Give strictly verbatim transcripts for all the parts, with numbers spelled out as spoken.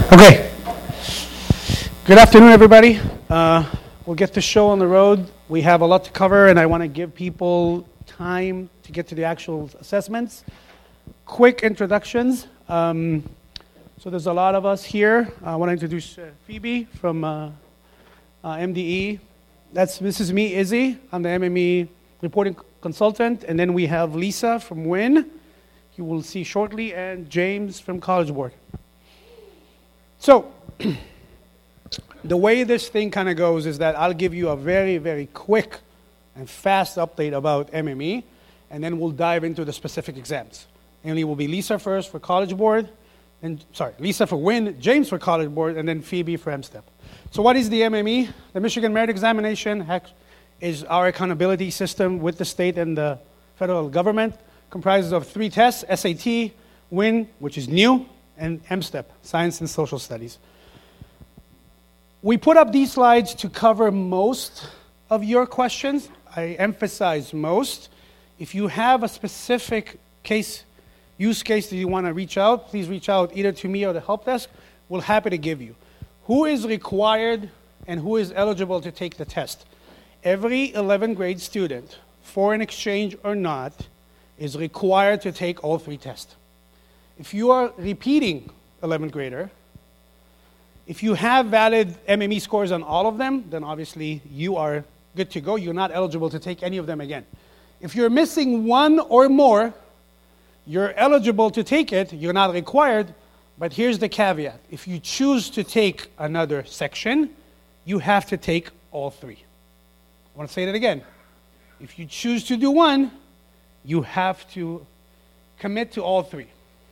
Okay. Good afternoon, everybody. Uh, we'll get the show on the road. We have a lot to cover, and I want to give people time to get to the actual assessments. Quick introductions. Um, so there's a lot of us here. I want to introduce uh, Phoebe from uh, uh, M D E. That's this is me, Izzy. I'm the M M E reporting consultant, and then we have Lisa from W I N. You will see shortly, and James from College Board. So, the way this thing kind of goes is that I'll give you a very, very quick and fast update about M M E, and then we'll dive into the specific exams. And it will be Lisa first for College Board, and sorry, Lisa for W I N, James for College Board, and then Phoebe for M STEP. So what is the M M E? The Michigan Merit Examination is our accountability system with the state and the federal government. Comprises of three tests, S A T, W I N, which is new, and M STEP, Science and Social Studies. We put up these slides to cover most of your questions. I emphasize most. If you have a specific case, use case that you want to reach out, please reach out either to me or the help desk. We're happy to give you. Who is required and who is eligible to take the test? Every eleventh grade student, foreign exchange or not, is required to take all three tests. If you are repeating eleventh grader, if you have valid M M E scores on all of them, then obviously you are good to go. You're not eligible to take any of them again. If you're missing one or more, you're eligible to take it. You're not required, but here's the caveat. If you choose to take another section, you have to take all three. I want to say that again. If you choose to do one, you have to commit to all three.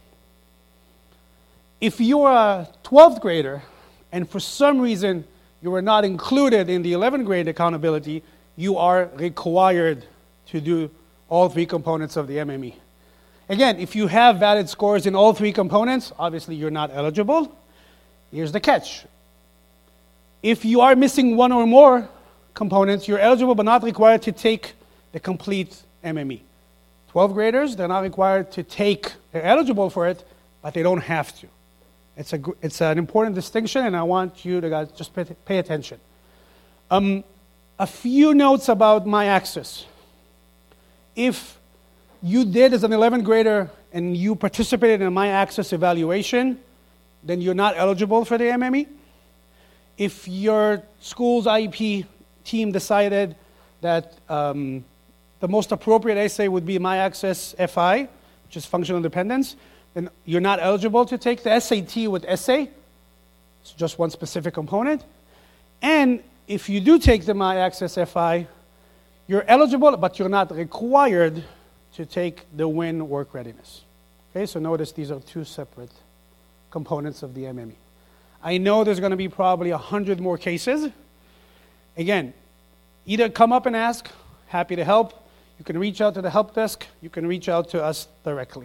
If you're a twelfth grader, and for some reason you were not included in the eleventh grade accountability, you are required to do all three components of the M M E. Again, if you have valid scores in all three components, obviously you're not eligible. Here's the catch. If you are missing one or more components, you're eligible but not required to take the complete M M E. twelfth graders, they're not required to take, they're eligible for it, but they don't have to. It's, a, it's an important distinction, and I want you to guys just pay, pay attention. Um, a few notes about MyAccess. If you did as an eleventh grader and you participated in a MyAccess evaluation, then you're not eligible for the M M E. If your school's I E P team decided that um, the most appropriate essay would be MyAccess F I, which is functional independence, then you're not eligible to take the S A T with essay. It's just one specific component. And if you do take the MyAccess F I, you're eligible, but you're not required to take the W I N work readiness. Okay, so notice these are two separate components of the M M E. I know there's going to be probably a hundred more cases. Again, either come up and ask, happy to help. You can reach out to the help desk. You can reach out to us directly.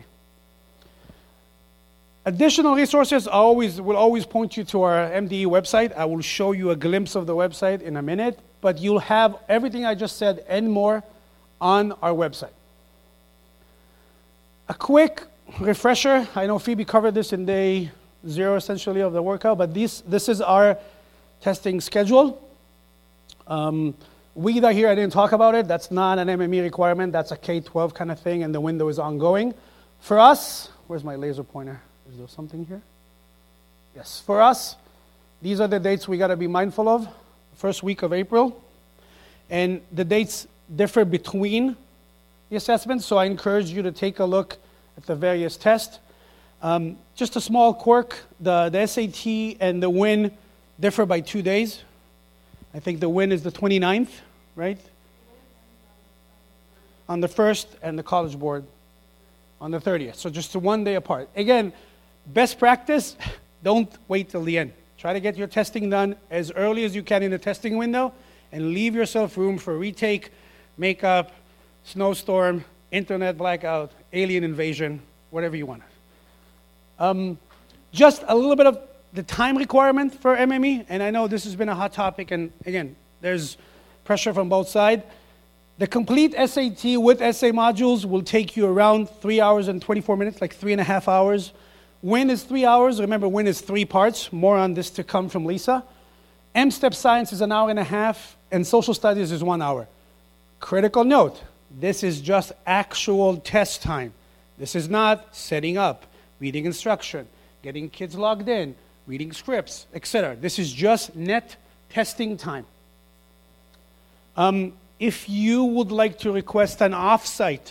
Additional resources I always, will always point you to our M D E website. I will show you a glimpse of the website in a minute, but you'll have everything I just said and more on our website. A quick refresher. I know Phoebe covered this in day zero, essentially, of the workout, but this, this is our testing schedule. Um, W I D A here, I didn't talk about it. That's not an M M E requirement. That's a K twelve kind of thing, and the window is ongoing. For us, where's my laser pointer? Is there something here? Yes. For us, these are the dates we got to be mindful of. First week of April. And the dates differ between the assessments, so I encourage you to take a look at the various tests. Um, just a small quirk, the, the S A T and the W I N differ by two days. I think the W I N is the twenty-ninth, right? On the first, and the College Board on the thirtieth. So just one day apart. Again, best practice, don't wait till the end. Try to get your testing done as early as you can in the testing window, and leave yourself room for retake, makeup, snowstorm, internet blackout, alien invasion, whatever you want. Um, just a little bit of the time requirement for M M E, and I know this has been a hot topic, and again, there's pressure from both sides. The complete S A T with essay modules will take you around three hours and twenty-four minutes, like three and a half hours. WIN is three hours. Remember, WIN is three parts. More on this to come from Lisa. M-STEP Science is an hour and a half, and Social Studies is one hour. Critical note, this is just actual test time. This is not setting up, reading instruction, getting kids logged in, reading scripts, et cetera. This is just net testing time. Um, if you would like to request an offsite,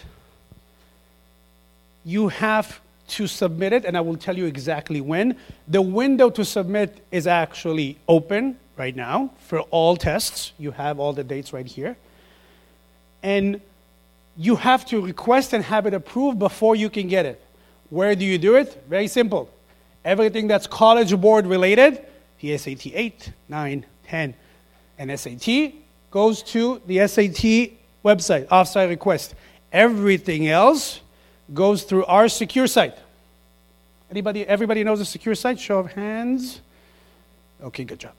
you have to submit it, and I will tell you exactly when. The window to submit is actually open right now for all tests. You have all the dates right here. And you have to request and have it approved before you can get it. Where do you do it? Very simple. Everything that's College Board related, the S A T eight, nine, ten, and S A T, goes to the S A T website, offsite request. Everything else goes through our secure site. Anybody, everybody knows the secure site? Show of hands. Okay, good job.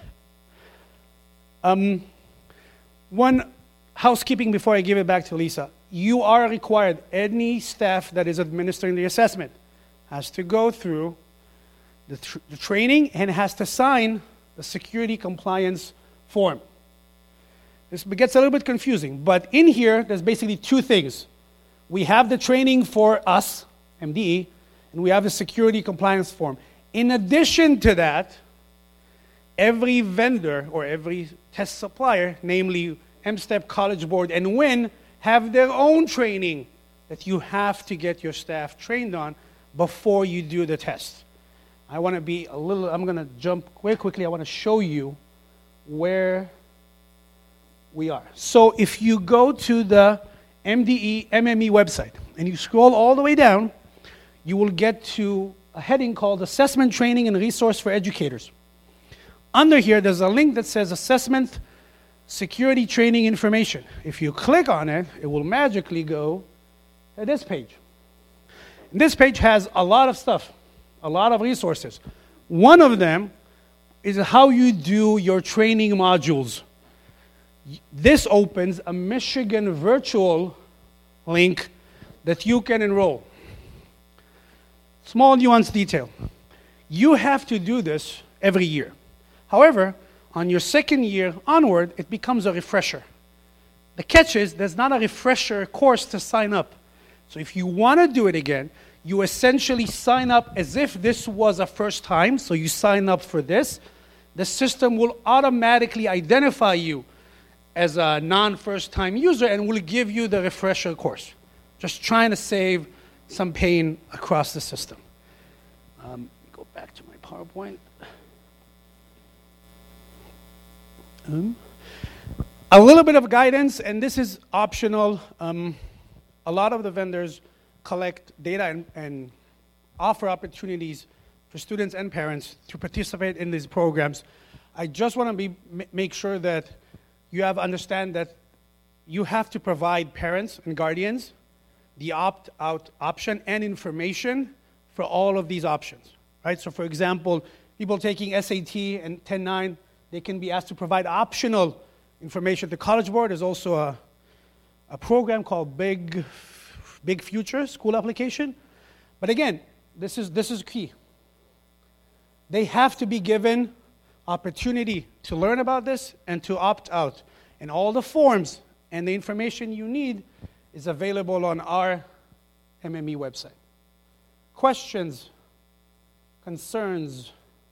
um, one housekeeping before I give it back to Lisa. You are required, any staff that is administering the assessment has to go through the, tr- the training and has to sign the security compliance form. This gets a little bit confusing, but in here, there's basically two things. We have the training for us, M D E, and we have the security compliance form. In addition to that, every vendor or every test supplier, namely M-STEP, College Board, and WIN, have their own training that you have to get your staff trained on before you do the test. I want to be a little, I'm going to jump very quickly. I want to show you where we are. So if you go to the M D E, M M E website, and you scroll all the way down, you will get to a heading called Assessment Training and Resource for Educators. Under here, there's a link that says Assessment Security Training Information. If you click on it, it will magically go to this page. And this page has a lot of stuff, a lot of resources. One of them is how you do your training modules. This opens a Michigan virtual link that you can enroll. Small nuance detail. You have to do this every year. However, on your second year onward, it becomes a refresher. The catch is there's not a refresher course to sign up. So if you want to do it again, you essentially sign up as if this was a first time. So you sign up for this. The system will automatically identify you as a non-first time user and will give you the refresher course. Just trying to save some pain across the system. Um, go back to my PowerPoint. Um, a little bit of guidance, and this is optional. Um, a lot of the vendors collect data and, and offer opportunities for students and parents to participate in these programs. I just want to be make sure that you have understand that you have to provide parents and guardians the opt-out option and information for all of these options, right? So for example, people taking S A T and ten nine, they can be asked to provide optional information. The College Board is also a, a program called Big, Big Future School Application. But again, this is, this is key. They have to be given opportunity to learn about this and to opt out. And all the forms and the information you need is available on our M M E website. Questions? Concerns?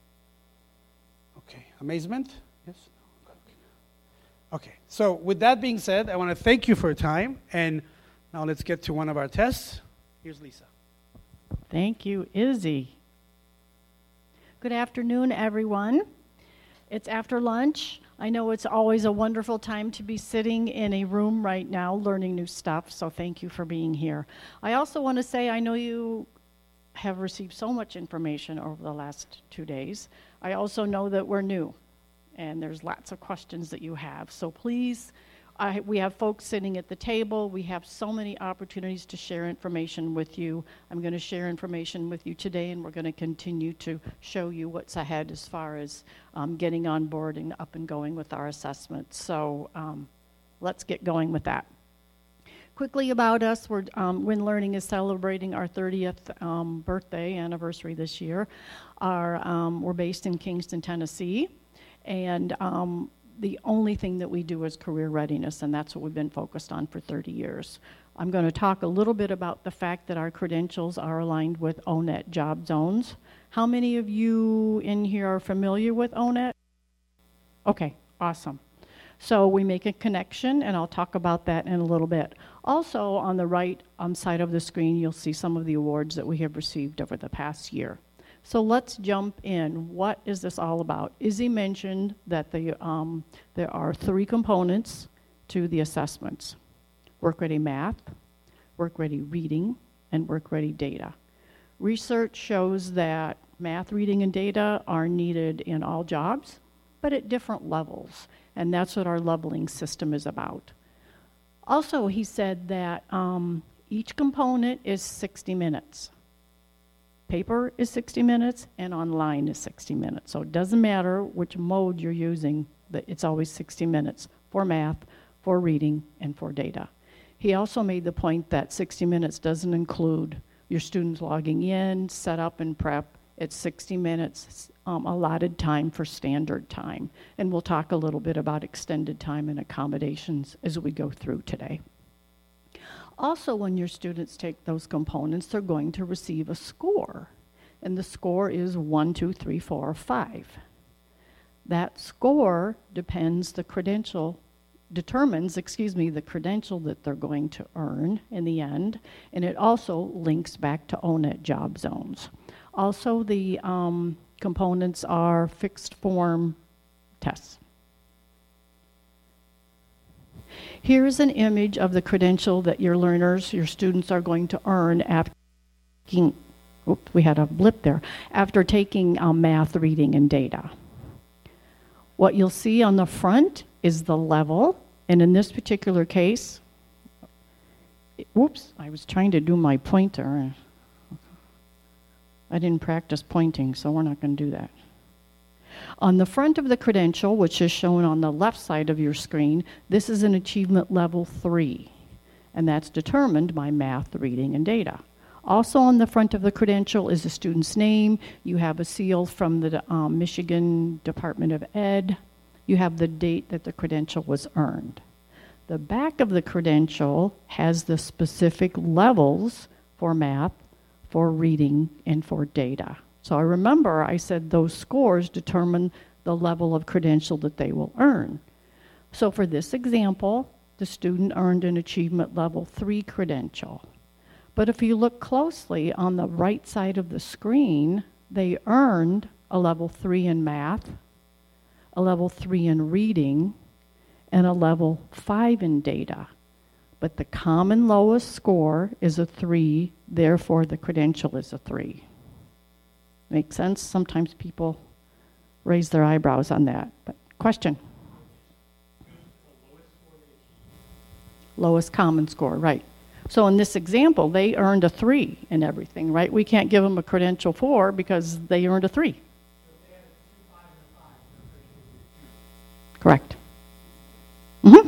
Okay, amazement? Yes? Okay, so with that being said, I want to thank you for your time, and now let's get to one of our tests. Here's Lisa. Thank you, Izzy. Good afternoon, everyone. It's after lunch. I know it's always a wonderful time to be sitting in a room right now learning new stuff, so thank you for being here. I also want to say I know you have received so much information over the last two days. I also know that we're new, and there's lots of questions that you have. So please, I, we have folks sitting at the table. We have so many opportunities to share information with you. I'm going to share information with you today, and we're going to continue to show you what's ahead as far as um, getting on board and up and going with our assessment. So um, let's get going with that. Quickly about us, we're, um, Win Learning is celebrating our thirtieth um, birthday anniversary this year. Our, um, we're based in Kingston, Tennessee, and um, the only thing that we do is career readiness, and that's what we've been focused on for thirty years. I'm going to talk a little bit about the fact that our credentials are aligned with O Net job zones. How many of you in here are familiar with O Net? Okay, awesome. So we make a connection, and I'll talk about that in a little bit. Also, on the right um, side of the screen, you'll see some of the awards that we have received over the past year. So let's jump in. What is this all about? Izzy mentioned that the, um, there are three components to the assessments: Work-Ready Math, Work-Ready Reading, and Work-Ready Data. Research shows that math, reading, and data are needed in all jobs, but at different levels, and that's what our leveling system is about. Also, he said that um, each component is sixty minutes. Paper is sixty minutes, and online is sixty minutes. So it doesn't matter which mode you're using, but it's always sixty minutes for math, for reading, and for data. He also made the point that sixty minutes doesn't include your students logging in, set up, and prep. It's sixty minutes um, allotted time for standard time. And we'll talk a little bit about extended time and accommodations as we go through today. Also, when your students take those components, they're going to receive a score. And the score is one, two, three, four, or five. That score depends the credential, determines, excuse me, the credential that they're going to earn in the end. And it also links back to O Net job zones. Also, the um, components are fixed form tests. Here's an image of the credential that your learners, your students are going to earn after taking, oops, we had a blip there, after taking um, math, reading, and data. What you'll see on the front is the level, and in this particular case, whoops, I was trying to do my pointer. I didn't practice pointing, so we're not going to do that. On the front of the credential, which is shown on the left side of your screen, this is an achievement level three, and that's determined by math, reading, and data. Also on the front of the credential is the student's name. You have a seal from the um, Michigan Department of Ed. You have the date that the credential was earned. The back of the credential has the specific levels for math, for reading, and for data. So I remember I said those scores determine the level of credential that they will earn. So for this example, the student earned an achievement level three credential. But if you look closely on the right side of the screen, they earned a level three in math, a level three in reading, and a level five in data. But the common lowest score is a three, therefore the credential is a three. Make sense? Sometimes people raise their eyebrows on that. But question? Lowest common score, right. So in this example, they earned a three in everything, right? We can't give them a credential four because they earned a three. Correct. Mm-hmm.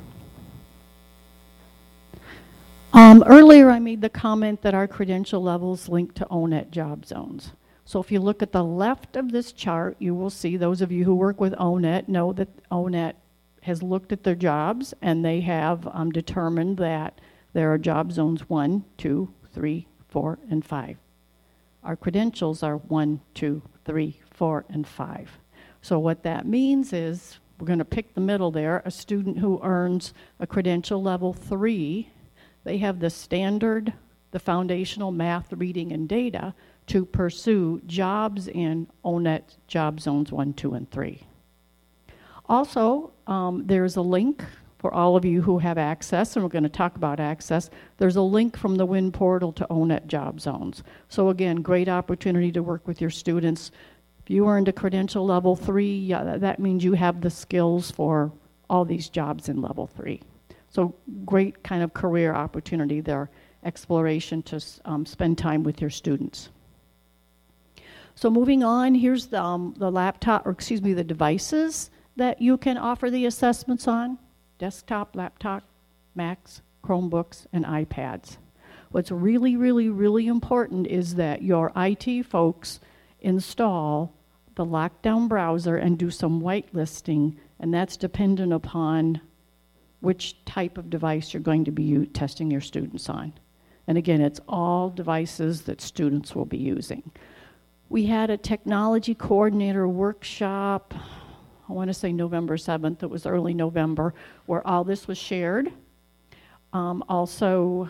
Um, earlier I made the comment that our credential levels link to O Net job zones. So if you look at the left of this chart, you will see, those of you who work with O Net know that O Net has looked at their jobs and they have um, determined that there are job zones one, two, three, four, and five. Our credentials are one, two, three, four, and five. So what that means is, we're going to pick the middle there, a student who earns a credential level three, they have the standard, the foundational math, reading, and data to pursue jobs in O Net job zones one, two, and three. Also, um, there's a link for all of you who have access, and we're going to talk about access. There's a link from the WIN portal to O Net job zones. So again, great opportunity to work with your students. If you earned a credential level three, yeah, that means you have the skills for all these jobs in level three. So great kind of career opportunity there, exploration to um, spend time with your students. So moving on, here's the, um, the laptop, or excuse me, the devices that you can offer the assessments on. Desktop, laptop, Macs, Chromebooks, and iPads. What's really, really, really important is that your I T folks install the lockdown browser and do some whitelisting, and that's dependent upon which type of device you're going to be u- testing your students on. And again, it's all devices that students will be using. We had a technology coordinator workshop, I want to say November seventh, it was early November, where all this was shared. Um, also,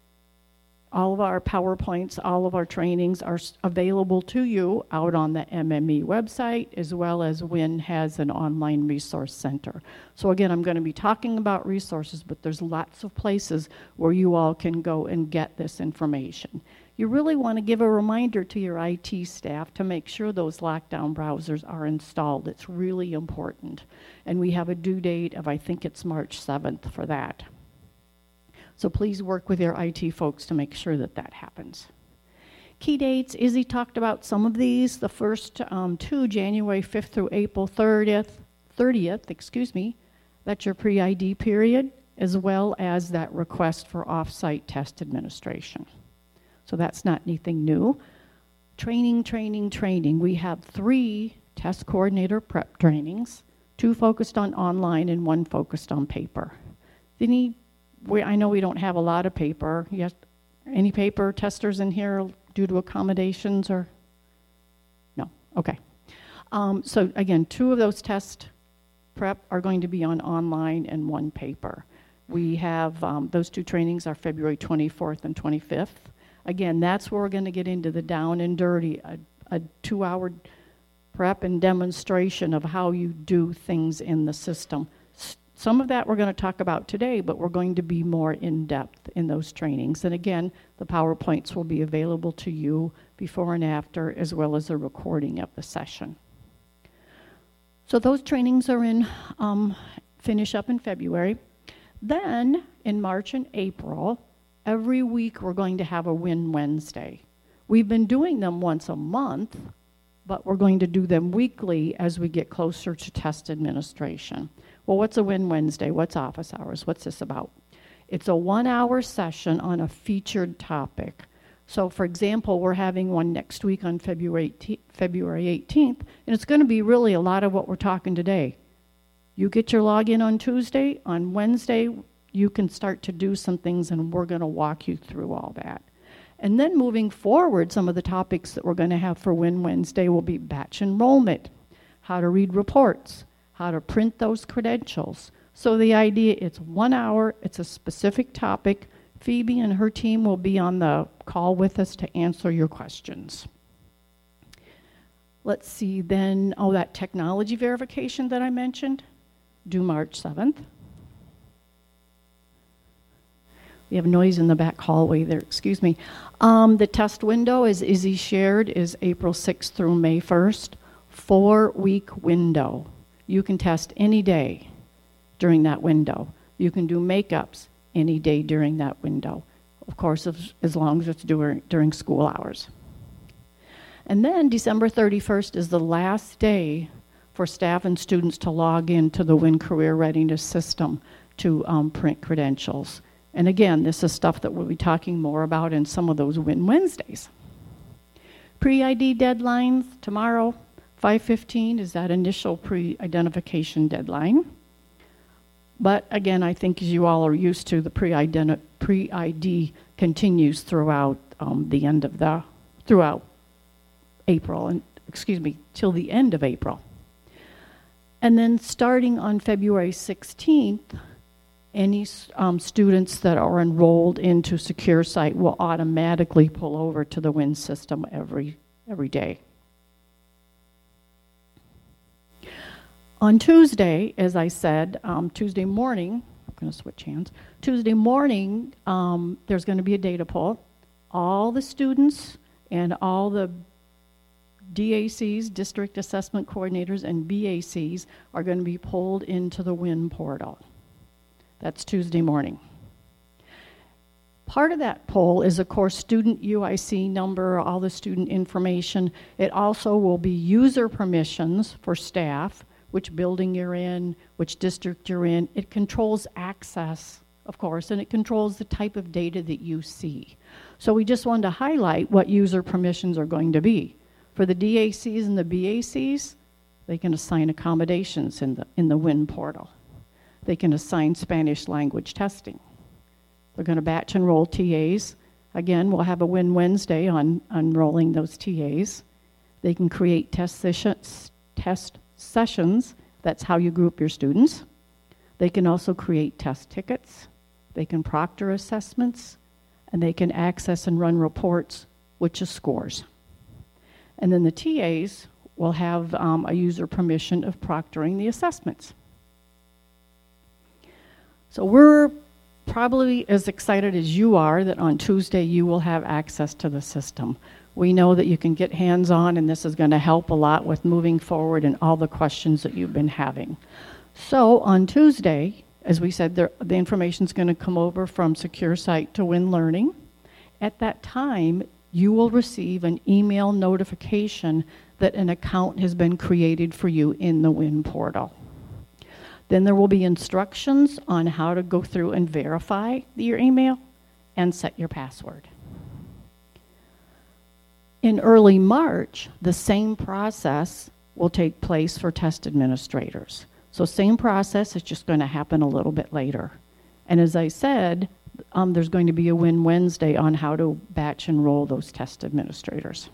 all of our PowerPoints, all of our trainings are s- available to you out on the M M E website, as well as W I N has an online resource center. So again, I'm going to be talking about resources, but there's lots of places where you all can go and get this information. You really want to give a reminder to your I T staff to make sure those lockdown browsers are installed. It's really important. And we have a due date of, I think it's March seventh for that. So please work with your I T folks to make sure that that happens. Key dates, Izzy talked about some of these. The first um, two, January fifth through April thirtieth, thirtieth, excuse me, that's your pre-I D period, as well as that request for off-site test administration. So that's not anything new. Training, training, training. We have three test coordinator prep trainings, two focused on online and one focused on paper. Any We, I know we don't have a lot of paper. Yes, any paper testers in here due to accommodations or? No, okay. Um, so again, two of those test prep are going to be on online and one paper. We have, um, those two trainings are February twenty-fourth and twenty-fifth. Again, that's where we're going to get into the down and dirty, a, a two-hour prep and demonstration of how you do things in the system. Some of that we're going to talk about today, but we're going to be more in-depth in those trainings. And again, the PowerPoints will be available to you before and after, as well as a recording of the session. So those trainings are in, um, finish up in February. Then, in March and April, every week we're going to have a W I N Wednesday. We've been doing them once a month, but we're going to do them weekly as we get closer to test administration. Well, what's a W I N Wednesday? What's office hours? What's this about? It's a one-hour session on a featured topic. So, for example, we're having one next week on February eighteenth, and it's going to be really a lot of what we're talking today. You get your login on Tuesday. On Wednesday, you can start to do some things, and we're going to walk you through all that. And then moving forward, some of the topics that we're going to have for W I N Wednesday will be batch enrollment, how to read reports, how to print those credentials. So the idea, it's one hour, it's a specific topic. Phoebe and her team will be on the call with us to answer your questions. Let's see then, oh, that technology verification that I mentioned, due March seventh. We have noise in the back hallway there, excuse me. Um, the test window, as Izzy shared, is April sixth through May first. Four-week window. You can test any day during that window. You can do makeups any day during that window. Of course, as, as long as it's during, during school hours. And then December thirty-first is the last day for staff and students to log into the W I N Career Readiness System to um, print credentials. And again, this is stuff that we'll be talking more about in some of those W I N Wednesdays. Pre-I D deadlines, tomorrow, five fifteen is that initial pre-identification deadline. But again, I think as you all are used to, the pre-identi- pre-I D continues throughout um, the end of the, throughout April, and excuse me, till the end of April. And then starting on February sixteenth, any um, students that are enrolled into SecureSite will automatically pull over to the W I N system every, every day. On Tuesday, as I said, um, Tuesday morning, I'm going to switch hands. Tuesday morning, um, there's going to be a data poll. All the students and all the D A Cs, District Assessment Coordinators, and B A Cs are going to be pulled into the W I N portal. That's Tuesday morning. Part of that poll is, of course, student U I C number, all the student information. It also will be user permissions for staff, which building you're in, which district you're in. It controls access of course, and it controls the type of data that you see. So we just wanted to highlight what user permissions are going to be. For the D A Cs and the B A Cs, they can assign accommodations in the, in the WIN portal. They can assign Spanish language testing. They're going to batch enroll T As. Again, we'll have a WIN Wednesday on enrolling those T As. They can create test sessions, test sessions. That's how you group your students. They can also create test tickets. They can proctor assessments, and they can access and run reports, which is scores. And then the T As will have um, a user permission of proctoring the assessments. So we're probably as excited as you are that on Tuesday you will have access to the system. We know that you can get hands-on, and this is going to help a lot with moving forward and all the questions that you've been having. So on Tuesday, as we said, there, the information is going to come over from Secure Site to WIN Learning. At that time, you will receive an email notification that an account has been created for you in the WIN portal. Then there will be instructions on how to go through and verify your email and set your password. In early March, the same process will take place for test administrators. So same process, it's just going to happen a little bit later. And as I said, um, there's going to be a WIN Wednesday on how to batch enroll those test administrators.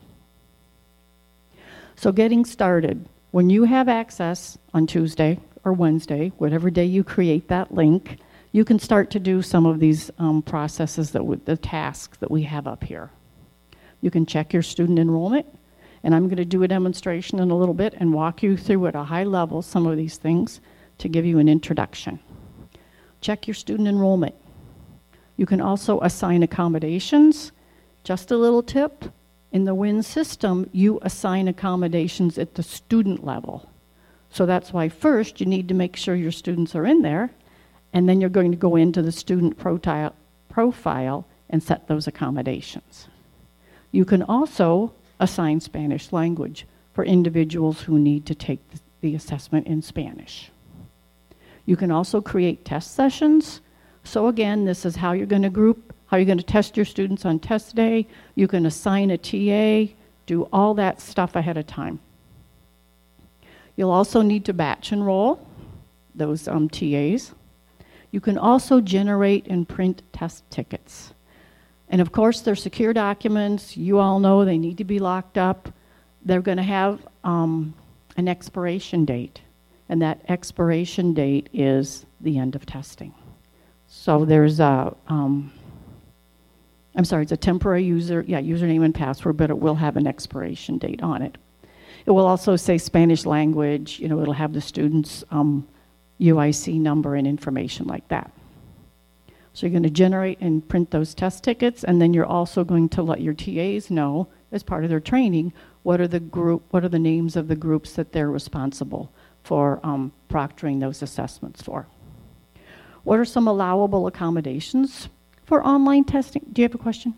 So getting started, when you have access on Tuesday or Wednesday, whatever day you create that link, you can start to do some of these um, processes, that w the tasks that we have up here. You can check your student enrollment, and I'm going to do a demonstration in a little bit and walk you through at a high level some of these things to give you an introduction. Check your student enrollment. You can also assign accommodations. Just a little tip, in the WIN system, you assign accommodations at the student level. So that's why first you need to make sure your students are in there, and then you're going to go into the student profile and set those accommodations. You can also assign Spanish language for individuals who need to take the assessment in Spanish. You can also create test sessions. So again, this is how you're going to group, how you're going to test your students on test day. You can assign a T A, do all that stuff ahead of time. You'll also need to batch enroll those um, T As. You can also generate and print test tickets. And of course, they're secure documents. You all know they need to be locked up. They're going to have um, an expiration date, and that expiration date is the end of testing. So there's a, um, I'm sorry, it's a temporary user, yeah, username and password, but it will have an expiration date on it. It will also say Spanish language, you know, it'll have the student's um, U I C number and information like that. So you're going to generate and print those test tickets, and then you're also going to let your T As know, as part of their training, what are the group, what are the names of the groups that they're responsible for um, proctoring those assessments for. What are some allowable accommodations for online testing? Do you have a question?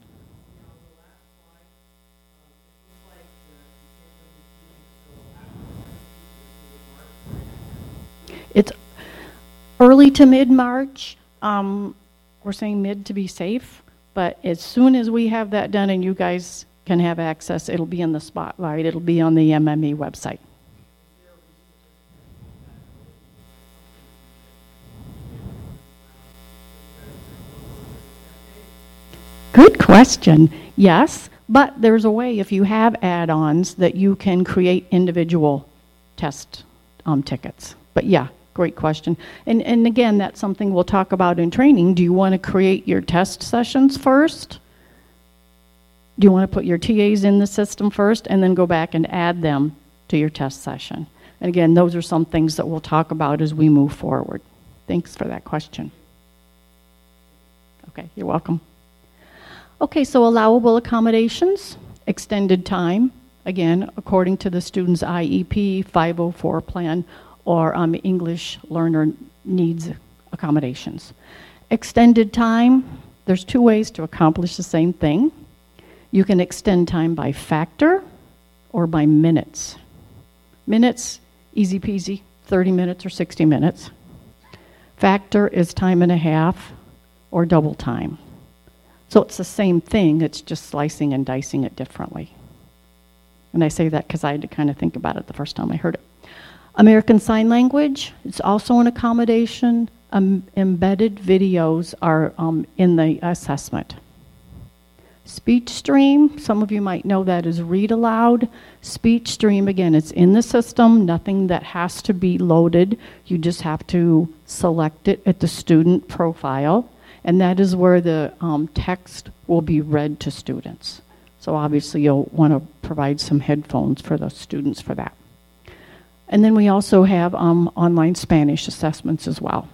It's early to mid-March. Um, we're saying mid to be safe, but as soon as we have that done and you guys can have access, it'll be in the spotlight. It'll be on the M M E website. Good question. Yes, but there's a way, if you have add-ons, that you can create individual test um, tickets. But yeah, great question. And, and again, that's something we'll talk about in training. Do you want to create your test sessions first? Do you want to put your T As in the system first and then go back and add them to your test session? And again, those are some things that we'll talk about as we move forward. Thanks for that question. Okay, you're welcome. Okay, so allowable accommodations, extended time, again, according to the student's I E P, five oh four plan, or um, English learner needs accommodations. Extended time, there's two ways to accomplish the same thing. You can extend time by factor or by minutes. Minutes, easy peasy, thirty minutes or sixty minutes. Factor is time and a half. or double time. So it's the same thing, it's just slicing and dicing it differently. And I say that because I had to kind of think about it the first time I heard it. American Sign Language, it's also an accommodation. Um, embedded videos are um, in the assessment. Speech Stream, some of you might know that as Read Aloud. Speech Stream, again, it's in the system, nothing that has to be loaded. You just have to select it at the student profile, and that is where the um, text will be read to students. So obviously you'll want to provide some headphones for the students for that. And then we also have um, online Spanish assessments as well.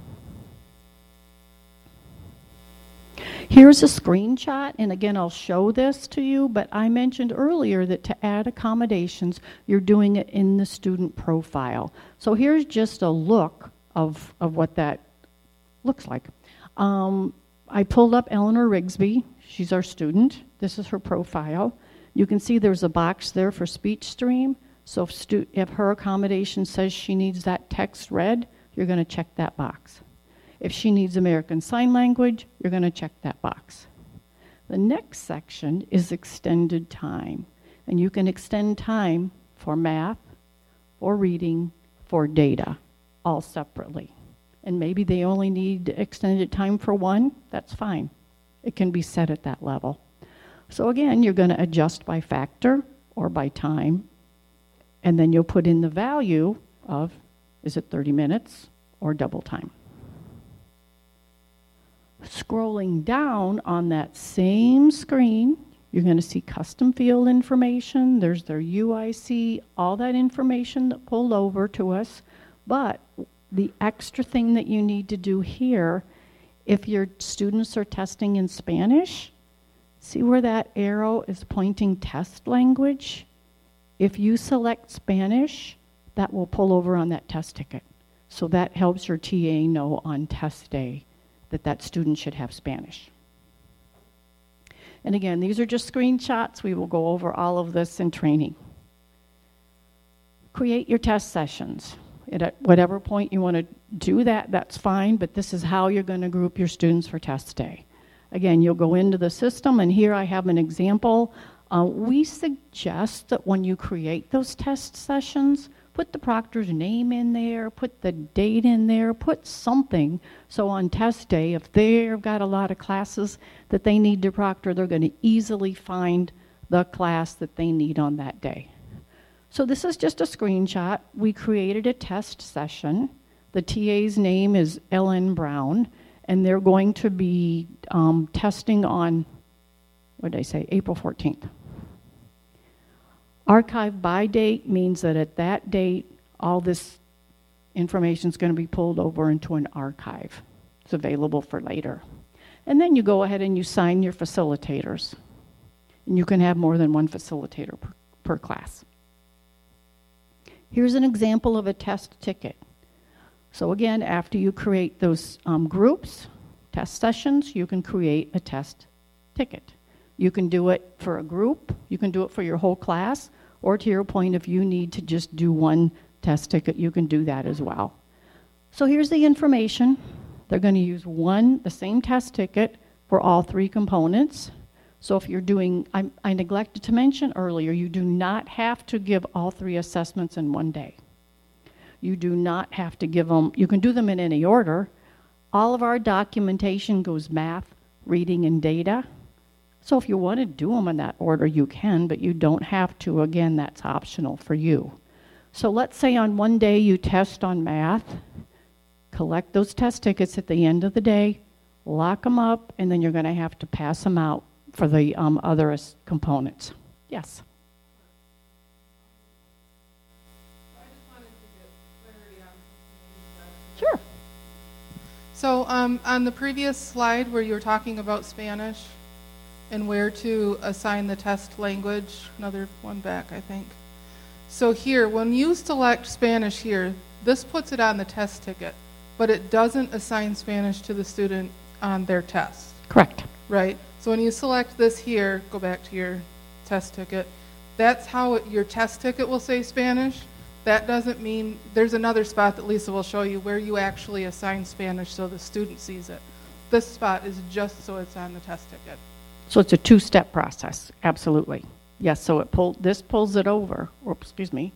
Here's a screenshot, and again, I'll show this to you, but I mentioned earlier that to add accommodations, you're doing it in the student profile. So here's just a look of, of what that looks like. Um, I pulled up Eleanor Rigsby. She's our student. This is her profile. You can see there's a box there for Speech Stream. So if, stu if her accommodation says she needs that text read, you're going to check that box. If she needs American Sign Language, you're going to check that box. The next section is extended time. And you can extend time for math, for reading, for data, all separately. And maybe they only need extended time for one, that's fine. It can be set at that level. So again, you're going to adjust by factor or by time. And then you'll put in the value of, is it thirty minutes or double time? Scrolling down on that same screen, you're going to see custom field information. There's their U I C, all that information that pulled over to us. But the extra thing that you need to do here, if your students are testing in Spanish, see where that arrow is pointing test language? If you select Spanish, that will pull over on that test ticket. So that helps your T A know on test day that that student should have Spanish. And again, these are just screenshots. We will go over all of this in training. Create your test sessions. At whatever point you want to do that, that's fine, but this is how you're going to group your students for test day. Again, you'll go into the system, and here I have an example. Uh, we suggest that when you create those test sessions, put the proctor's name in there, put the date in there, put something. So on test day, if they've got a lot of classes that they need to proctor, they're going to easily find the class that they need on that day. So this is just a screenshot. We created a test session. The T A's name is Ellen Brown, and they're going to be um, testing on, what did I say, April fourteenth. Archive by date means that at that date, all this information is going to be pulled over into an archive. It's available for later. And then you go ahead and you sign your facilitators. And you can have more than one facilitator per, per class. Here's an example of a test ticket. So again, after you create those um, groups, test sessions, you can create a test ticket. You can do it for a group, you can do it for your whole class, or to your point, if you need to just do one test ticket, you can do that as well. So here's the information. They're going to use one, the same test ticket for all three components. So if you're doing, I, I neglected to mention earlier, you do not have to give all three assessments in one day. You do not have to give them, you can do them in any order. All of our documentation goes math, reading, and data. So if you want to do them in that order, you can, but you don't have to. Again, that's optional for you. So let's say on one day you test on math, collect those test tickets at the end of the day, lock them up, and then you're going to have to pass them out for the um, other components. Yes? I just wanted to get clarity on Sure. So um, on the previous slide where you were talking about Spanish and where to assign the test language, another one back, I think. So here, when you select Spanish here, this puts it on the test ticket, but it doesn't assign Spanish to the student on their test. Correct. Right? So when you select this here, go back to your test ticket, that's how it, your test ticket will say Spanish. That doesn't mean, there's another spot that Lisa will show you where you actually assign Spanish so the student sees it. this spot is just so it's on the test ticket. So it's a two-step process, absolutely. Yes, so it pull, this pulls it over, or excuse me.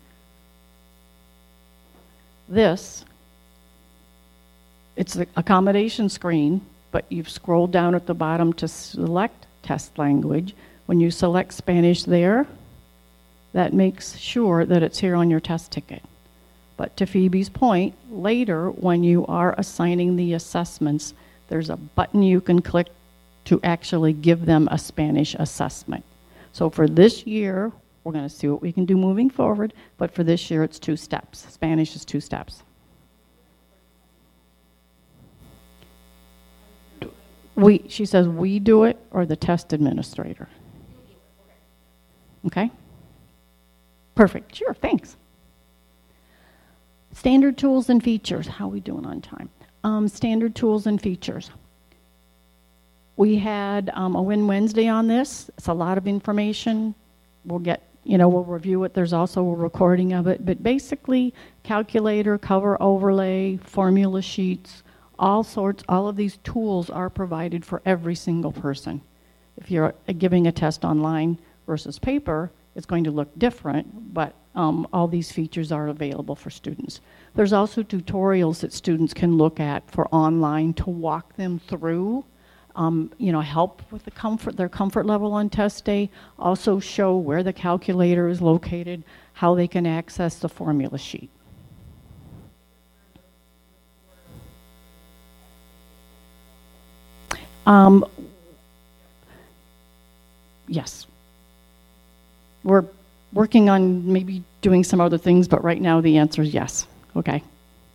This, it's the accommodation screen, but you've scrolled down at the bottom to select test language. When you select Spanish there, that makes sure that it's here on your test ticket. But to Phoebe's point, later when you are assigning the assessments, there's a button you can click to actually give them a Spanish assessment. So for this year, we're going to see what we can do moving forward, but for this year it's two steps. Spanish is two steps. We, she says we do it or the test administrator. Okay? Perfect. Sure, thanks. Standard tools and features. How are we doing on time? Um, standard tools and features. We had um, a Win Wednesday on this. It's a lot of information. We'll get, you know, we'll review it. There's also a recording of it. But basically, calculator, cover overlay, formula sheets, all sorts, all of these tools are provided for every single person. If you're giving a test online versus paper, it's going to look different, but um, all these features are available for students. There's also tutorials that students can look at for online to walk them through, um, you know, help with the comfort, their comfort level on test day, also show where the calculator is located, how they can access the formula sheet. Um, yes. We're working on maybe doing some other things, but right now the answer is yes. Okay.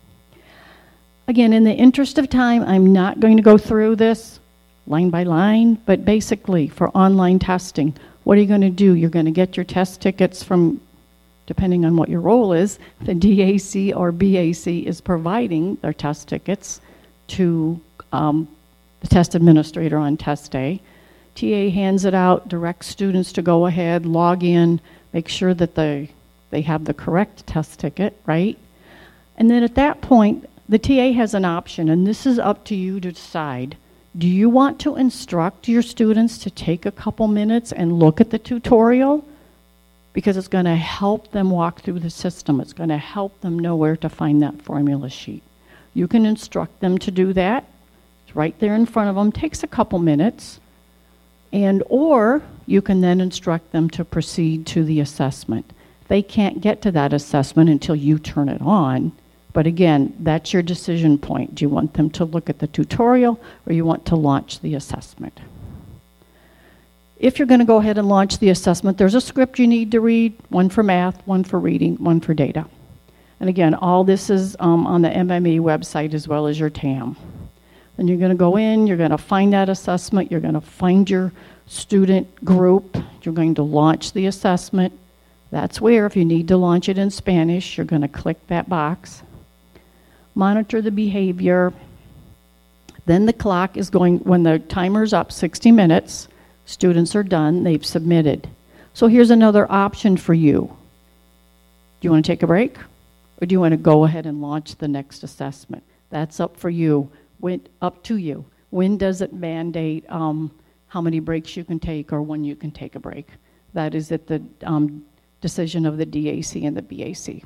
Again, in the interest of time, I'm not going to go through this line by line, but basically for online testing, what are you going to do? You're going to get your test tickets from, depending on what your role is, the D A C or B A C is providing their test tickets to um, the test administrator on test day. T A hands it out, directs students to go ahead, log in, make sure that they, they have the correct test ticket, right? And then at that point, the T A has an option, and this is up to you to decide. Do you want to instruct your students to take a couple minutes and look at the tutorial? Because it's going to help them walk through the system. It's going to help them know where to find that formula sheet. You can instruct them to do that. It's right there in front of them. Takes a couple minutes. And or you can then instruct them to proceed to the assessment. They can't get to that assessment until you turn it on. But again, that's your decision point. Do you want them to look at the tutorial or you want to launch the assessment? If you're going to go ahead and launch the assessment, there's a script you need to read, one for math, one for reading, one for data. And again, all this is um, on the M M E website as well as your T A M. Then you're going to go in, you're going to find that assessment, you're going to find your student group, you're going to launch the assessment. That's where, if you need to launch it in Spanish, you're going to click that box. Monitor the behavior. Then the clock is going, when the timer's up sixty minutes, students are done, they've submitted. So here's another option for you. Do you want to take a break? Or do you want to go ahead and launch the next assessment? That's up for you. When, up to you. When does it mandate um, how many breaks you can take or when you can take a break? That is at the um, decision of the D A C and the B A C.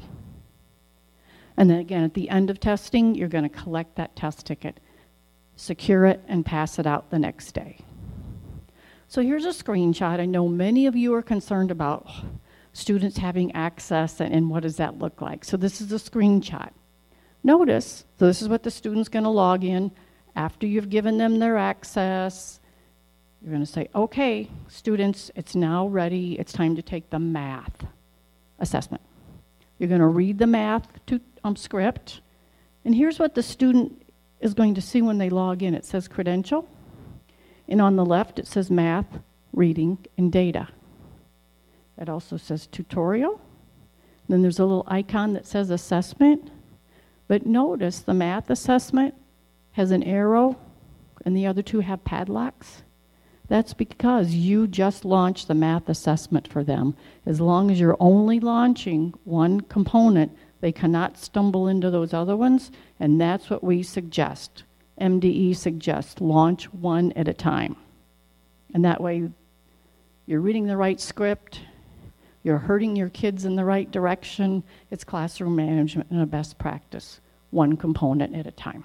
And then again, at the end of testing, you're going to collect that test ticket, secure it, and pass it out the next day. So here's a screenshot. I know many of you are concerned about students having access and, and what does that look like. So this is a screenshot. Notice, so this is what the student's going to log in. After you've given them their access, you're going to say, okay, students, it's now ready. It's time to take the math assessment. You're going to read the math to, um, script. And here's what the student is going to see when they log in. It says credential. And on the left, it says math, reading, and data. It also says tutorial. Then there's a little icon that says assessment. But notice the math assessment has an arrow and the other two have padlocks. That's because you just launched the math assessment for them. As long as you're only launching one component, they cannot stumble into those other ones, and that's what we suggest. M D E suggests launch one at a time. And that way, you're reading the right script, you're herding your kids in the right direction. It's classroom management and a best practice, one component at a time.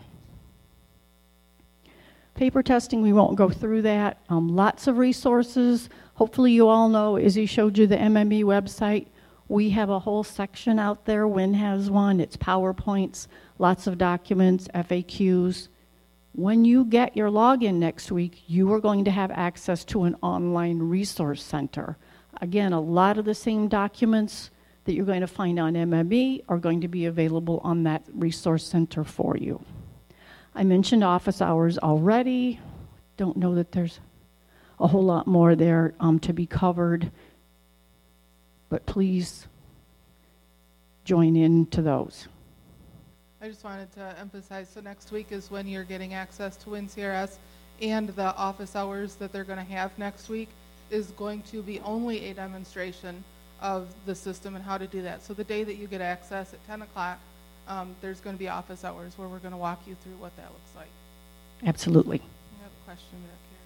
Paper testing, we won't go through that. Um, lots of resources. Hopefully you all know, Izzy showed you the M M E website. We have a whole section out there. Wynn has one. It's PowerPoints, lots of documents, F A Qs. When you get your login next week, you are going to have access to an online resource center. Again, a lot of the same documents that you're going to find on M M E are going to be available on that resource center for you. I mentioned office hours already. Don't know that there's a whole lot more there um, to be covered, but please join in to those. I just wanted to emphasize, so next week is when you're getting access to Win C R S, and the office hours that they're going to have next week is going to be only a demonstration of the system and how to do that. So the day that you get access at ten o'clock, um, there's going to be office hours where we're going to walk you through what that looks like. Absolutely. I have a question back here.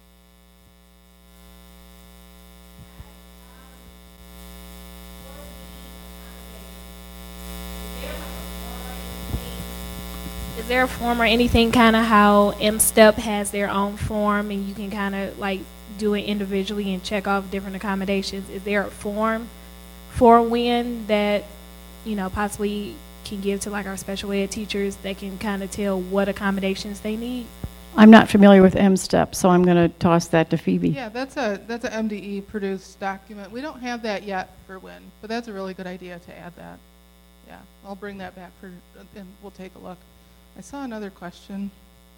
Is there a form or anything kind of how M-STEP has their own form and you can kind of like do it individually and check off different accommodations? Is there a form for Win that, you know, possibly can give to like our special ed teachers that can kind of tell what accommodations they need? I'm not familiar with M-STEP, so I'm going to toss that to Phoebe. Yeah, that's a that's a M D E produced document. We don't have that yet for Win, but that's a really good idea to add that. Yeah, I'll bring that back for, and we'll take a look. I saw another question.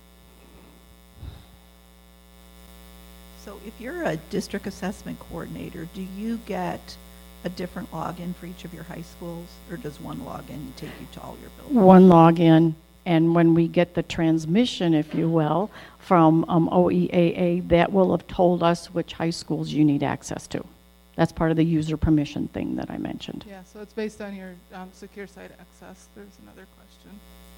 So if you're a district assessment coordinator, do you get a different login for each of your high schools, or does one login take you to all your buildings? One login, and when we get the transmission, if you will, from um, O E A A, that will have told us which high schools you need access to. That's part of the user permission thing that I mentioned. Yeah, so it's based on your um, secure site access. There's another question.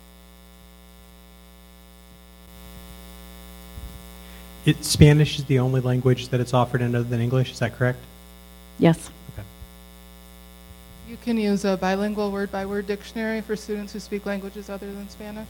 It, Spanish is the only language that it's offered in other than English, is that correct? Yes. Okay. You can use a bilingual word-by-word dictionary for students who speak languages other than Spanish.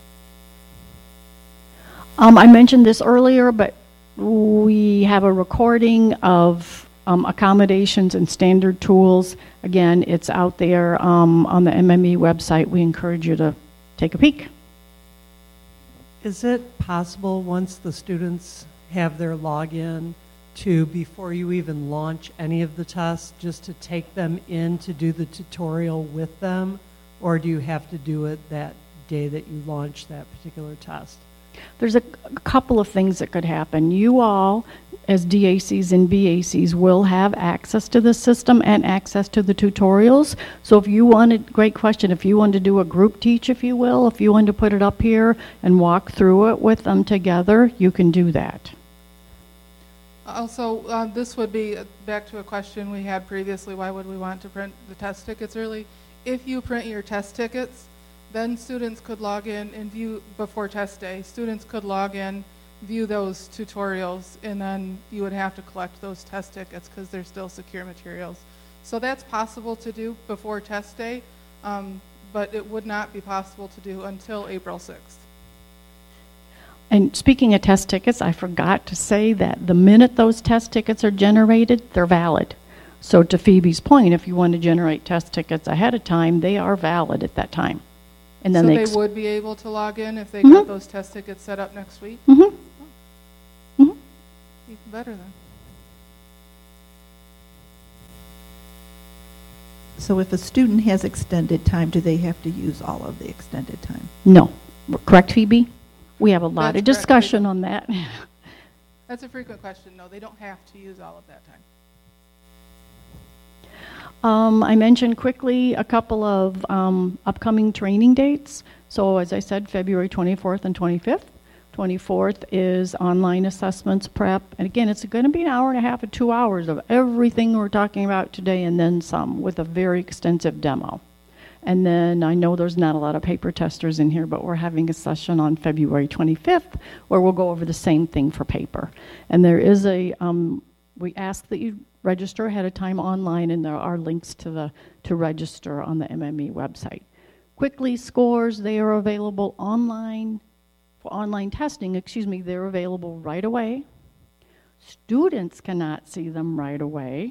Um, I mentioned this earlier, but we have a recording of um, accommodations and standard tools. Again, it's out there um, on the M M E website. We encourage you to take a peek. Is it possible, once the students have their login, to, before you even launch any of the tests, just to take them in to do the tutorial with them? Or do you have to do it that day that you launch that particular test? There's a, a couple of things that could happen. You all, as D A Cs and B A Cs, will have access to the system and access to the tutorials. So if you wanted, great question, if you wanted to do a group teach, if you will, if you wanted to put it up here and walk through it with them together, you can do that. Also, uh, this would be uh, back to a question we had previously, why would we want to print the test tickets early? If you print your test tickets, then students could log in and view, before test day, students could log in, view those tutorials, and then you would have to collect those test tickets because they're still secure materials. So that's possible to do before test day, um, but it would not be possible to do until April sixth. And speaking of test tickets, I forgot to say that the minute those test tickets are generated, they're valid. So to Phoebe's point, if you want to generate test tickets ahead of time, they are valid at that time. And then so they, they ex- would be able to log in if they Mm-hmm. got those test tickets set up next week? Mm-hmm. Mm-hmm. Even better then. So if a student has extended time, do they have to use all of the extended time? No. Correct, Phoebe? We have a lot That's of correct, discussion Phoebe. on that. That's a frequent question. No, they don't have to use all of that time. Um, I mentioned quickly a couple of um, upcoming training dates. So as I said, February twenty-fourth and twenty-fifth. twenty-fourth is online assessments prep. And again, it's going to be an hour and a half or two hours of everything we're talking about today and then some with a very extensive demo. And then I know there's not a lot of paper testers in here, but we're having a session on February twenty-fifth where we'll go over the same thing for paper. And there is a, um, we ask that you register ahead of time online, and there are links to the to register on the M M E website. Quickly scores, they are available online, for online testing, excuse me, they're available right away. Students cannot see them right away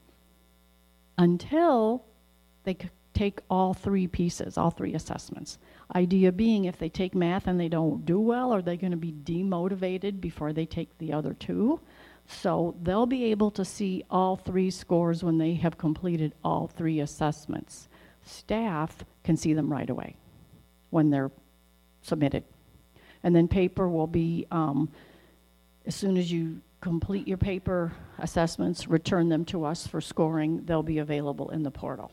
until they c- take all three pieces, all three assessments. Idea being, if they take math and they don't do well, are they going to be demotivated before they take the other two? So they'll be able to see all three scores when they have completed all three assessments. Staff can see them right away when they're submitted. And then paper will be, um, as soon as you complete your paper assessments, return them to us for scoring, they'll be available in the portal.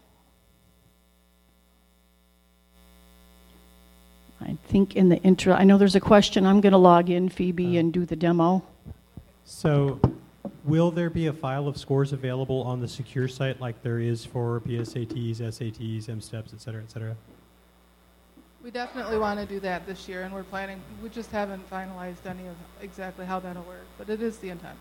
I think in the intro, I know there's a question. I'm going to log in, Phoebe, and do the demo. So will there be a file of scores available on the secure site like there is for P S A Ts, S A Ts, M STEPS, et cetera, et cetera? We definitely want to do that this year, and we're planning, we just haven't finalized any of exactly how that'll work, but it is the intent.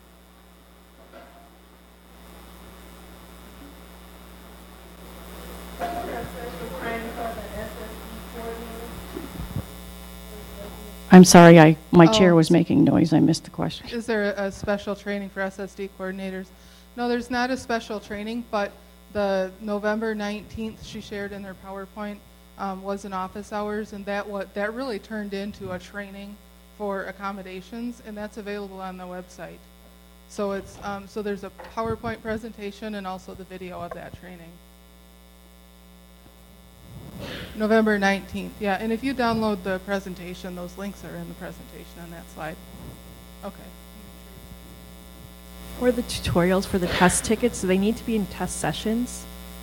I'm sorry, I my chair Oh. was making noise. I missed the question. Is there a, a special training for S S D coordinators? No, there's not a special training, but the November nineteenth she shared in their PowerPoint um, was in office hours, and that what that really turned into a training for accommodations, and that's available on the website. So it's um, so there's a PowerPoint presentation and also the video of that training. November nineteenth, yeah, and if you download the presentation, those links are in the presentation on that slide. Okay. Or the tutorials for the test tickets, do they need to be in test sessions?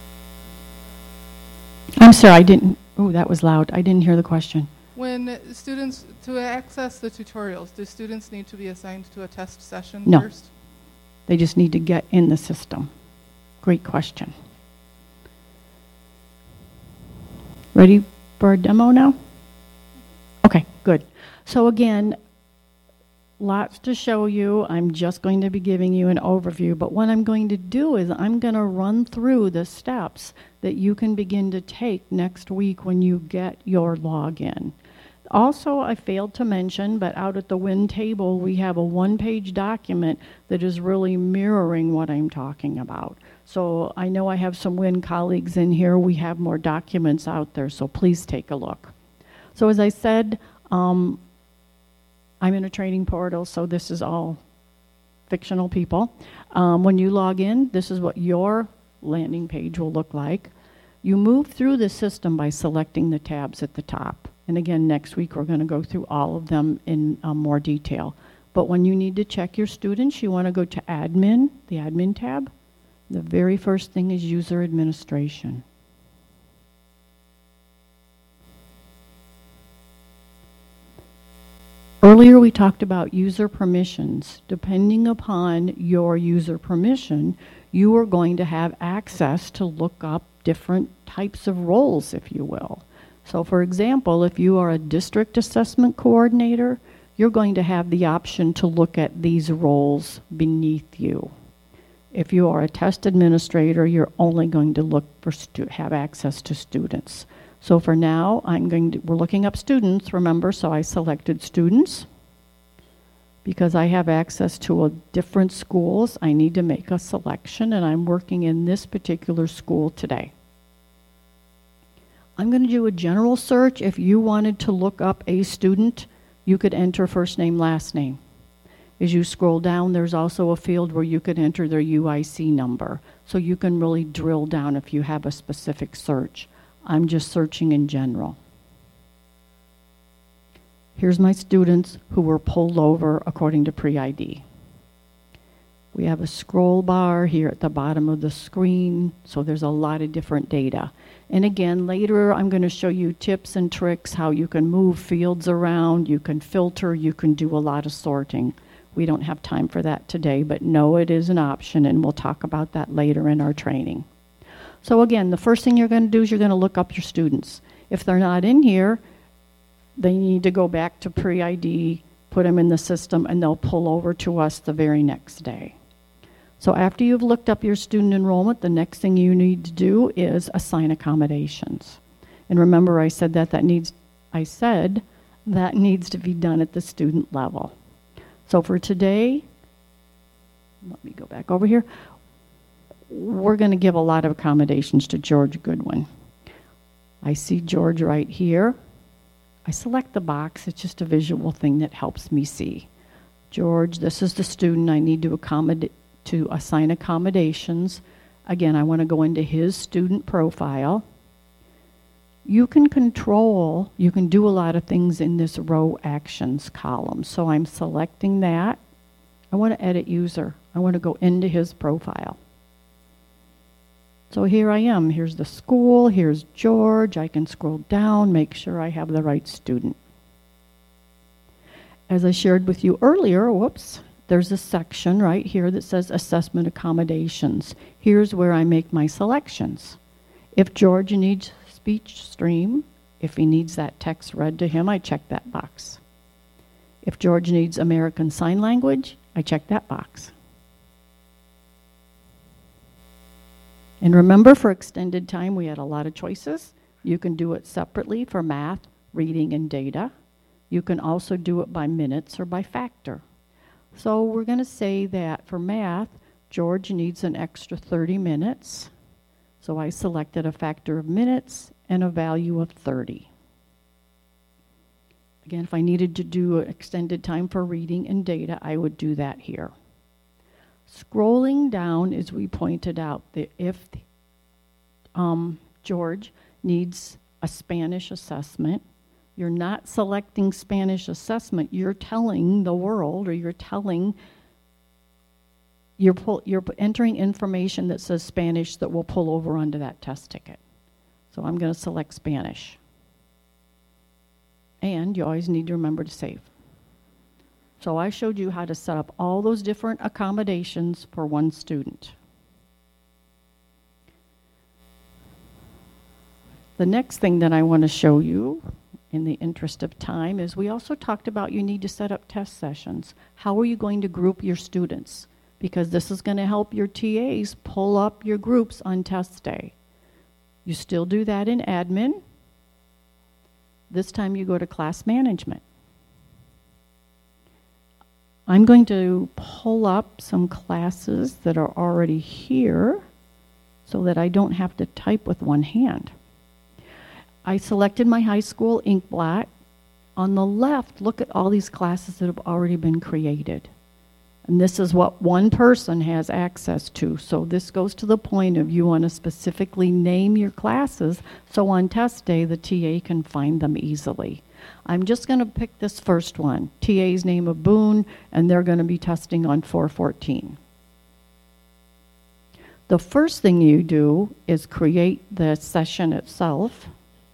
I'm sorry, I didn't, oh, that was loud. I didn't hear the question. When students, to access the tutorials, do students need to be assigned to a test session No. first? They just need to get in the system. Great question. Ready for a demo now? Okay, good. So again, lots to show you. I'm just going to be giving you an overview, but what I'm going to do is I'm going to run through the steps that you can begin to take next week when you get your login. Also, I failed to mention, but out at the WIN table, we have a one-page document that is really mirroring what I'm talking about. So I know I have some WIN colleagues in here. We have more documents out there, so please take a look. So as I said, um, I'm in a training portal, so this is all fictional people. Um, when you log in, this is what your landing page will look like. You move through the system by selecting the tabs at the top. And again, next week we're going to go through all of them in um, more detail. But when you need to check your students, you want to go to Admin, the Admin tab. The very first thing is User Administration. Earlier we talked about user permissions. Depending upon your user permission, you are going to have access to look up different types of roles, if you will. So for example, if you are a district assessment coordinator, you're going to have the option to look at these roles beneath you. If you are a test administrator, you're only going to look for stu- have access to students. So for now, I'm going to, we're looking up students, remember, so I selected students. Because I have access to a different schools, I need to make a selection, and I'm working in this particular school today. I'm going to do a general search. If you wanted to look up a student, you could enter first name, last name. As you scroll down, there's also a field where you could enter their U I C number. So you can really drill down if you have a specific search. I'm just searching in general. Here's my students who were pulled over according to pre-I D. We have a scroll bar here at the bottom of the screen, so there's a lot of different data. And again, later I'm going to show you tips and tricks, how you can move fields around, you can filter, you can do a lot of sorting. We don't have time for that today, but no, it is an option, and we'll talk about that later in our training. So again, the first thing you're going to do is you're going to look up your students. If they're not in here, they need to go back to pre-I D, put them in the system, and they'll pull over to us the very next day. So after you've looked up your student enrollment, the next thing you need to do is assign accommodations. And remember, I said that that needs, I said that needs to be done at the student level. So for today, let me go back over here. We're going to give a lot of accommodations to George Goodwin. I see George right here. I select the box. It's just a visual thing that helps me see. George, this is the student I need to accommodate, to assign accommodations. Again, I want to go into his student profile. You can control, you can do a lot of things in this row actions column. So I'm selecting that. I want to edit user. I want to go into his profile. So here I am. Here's the school. Here's George. I can scroll down, make sure I have the right student. As I shared with you earlier, whoops, there's a section right here that says assessment accommodations. Here's where I make my selections. If George needs speech stream, if he needs that text read to him, I check that box. If George needs American Sign Language, I check that box. And remember, for extended time, we had a lot of choices. You can do it separately for math, reading, and data. You can also do it by minutes or by factor. So we're going to say that for math, George needs an extra thirty minutes. So I selected a factor of minutes and a value of thirty. Again, if I needed to do extended time for reading and data, I would do that here. Scrolling down, as we pointed out, that if um, George needs a Spanish assessment, you're not selecting Spanish assessment, you're telling the world, or you're telling, you're, pull, you're entering information that says Spanish that will pull over onto that test ticket. So I'm going to select Spanish. And you always need to remember to save. So I showed you how to set up all those different accommodations for one student. The next thing that I want to show you, in the interest of time, is we also talked about you need to set up test sessions. How are you going to group your students? Because this is going to help your T As pull up your groups on test day. You still do that in admin. This time you go to class management. I'm going to pull up some classes that are already here so that I don't have to type with one hand. I selected my high school inkblot. On the left, look at all these classes that have already been created. And this is what one person has access to. So this goes to the point of you want to specifically name your classes so on test day the T A can find them easily. I'm just going to pick this first one, T A's name of Boone, and they're going to be testing on four fourteen. The first thing you do is create the session itself.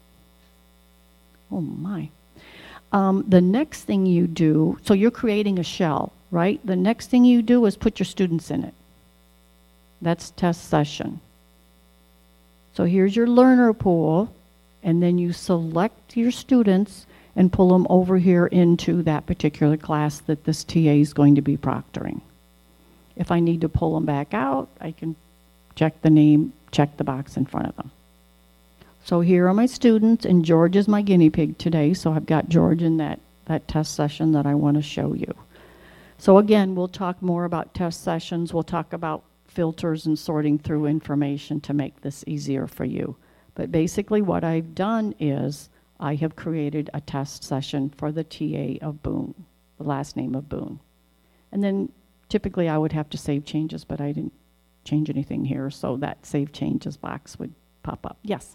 Oh my. Um, the next thing you do, so you're creating a shell, right? The next thing you do is put your students in it. That's test session. So here's your learner pool, and then you select your students and pull them over here into that particular class that this T A is going to be proctoring. If I need to pull them back out, I can check the name, check the box in front of them. So here are my students, and George is my guinea pig today, so I've got George in that, that test session that I want to show you. So again, we'll talk more about test sessions. We'll talk about filters and sorting through information to make this easier for you. But basically what I've done is I have created a test session for the T A of Boone, the last name of Boone. And then typically I would have to save changes, but I didn't change anything here, so that save changes box would pop up. Yes?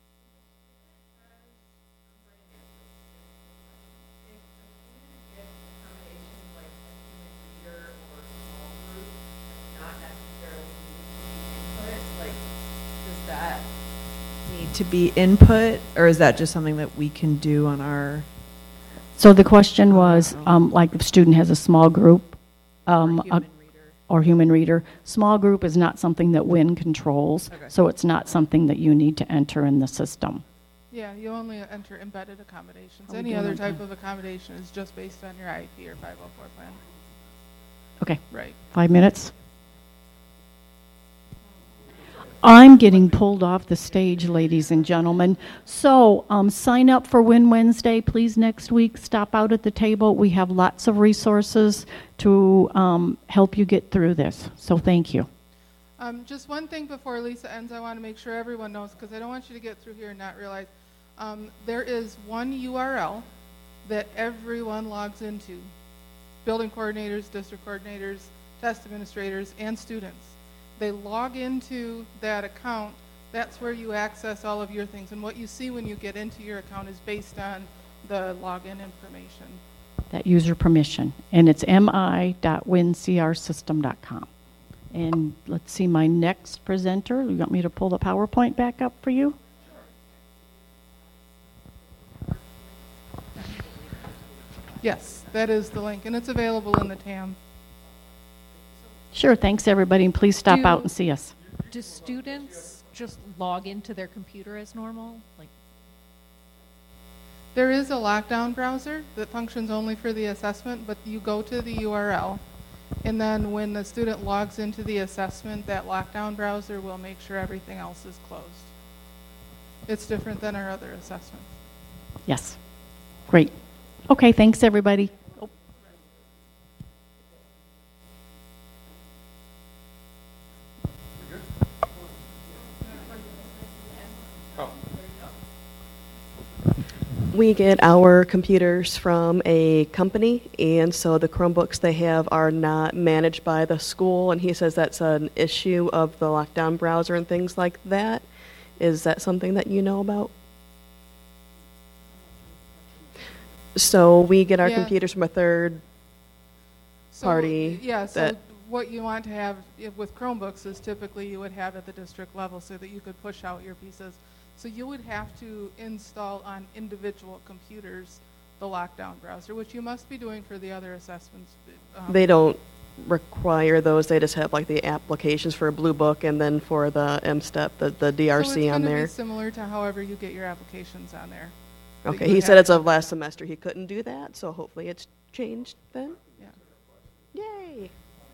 To be input, or is that just something that we can do on our? So the question was, um, like if a student has a small group, um, a, or human reader. Small group is not something that W I N controls, Okay. so it's not something that you need to enter in the system. Yeah, you only enter embedded accommodations. Are we Any doing other on type time? of accommodation is just based on your I P or five oh four plan. Okay, Right. five minutes. I'm getting pulled off the stage, ladies and gentlemen. So um, sign up for Win Wednesday, please, next week. Stop out at the table. We have lots of resources to um, help you get through this. So thank you. Um, just one thing before Lisa ends, I want to make sure everyone knows, because I don't want you to get through here and not realize. Um, there is one U R L that everyone logs into. Building coordinators, district coordinators, test administrators, and students. They log into that account. That's where you access all of your things. And what you see when you get into your account is based on the login information. That user permission. And it's m i dot win c r system dot com. And let's see my next presenter. You want me to pull the PowerPoint back up for you? Yes, that is the link, and it's available in the T A M. Sure, thanks everybody, and please stop Do- out and see us. Do students just log into their computer as normal? Like, There is a lockdown browser that functions only for the assessment, but you go to the U R L, and then when the student logs into the assessment, that lockdown browser will make sure everything else is closed. It's different than our other assessments. Yes, great. Okay, thanks everybody. Oh. We get our computers from a company, and so the Chromebooks they have are not managed by the school, and he says that's an issue of the lockdown browser and things like that. Is that something that you know about? So we get our Yeah. computers from a third So, party. Yeah, so that- what you want to have if- with Chromebooks is typically you would have at the district level so that you could push out your pieces. So you would have to install on individual computers the lockdown browser, which you must be doing for the other assessments. um, They don't require those. They just have like the applications for a Blue Book, and then for the M STEP, the, the D R C so it's on gonna there. be similar to however you get your applications on there. But Okay, you he would said have as to- of last semester he couldn't do that, so hopefully it's changed then. Yeah. Yay!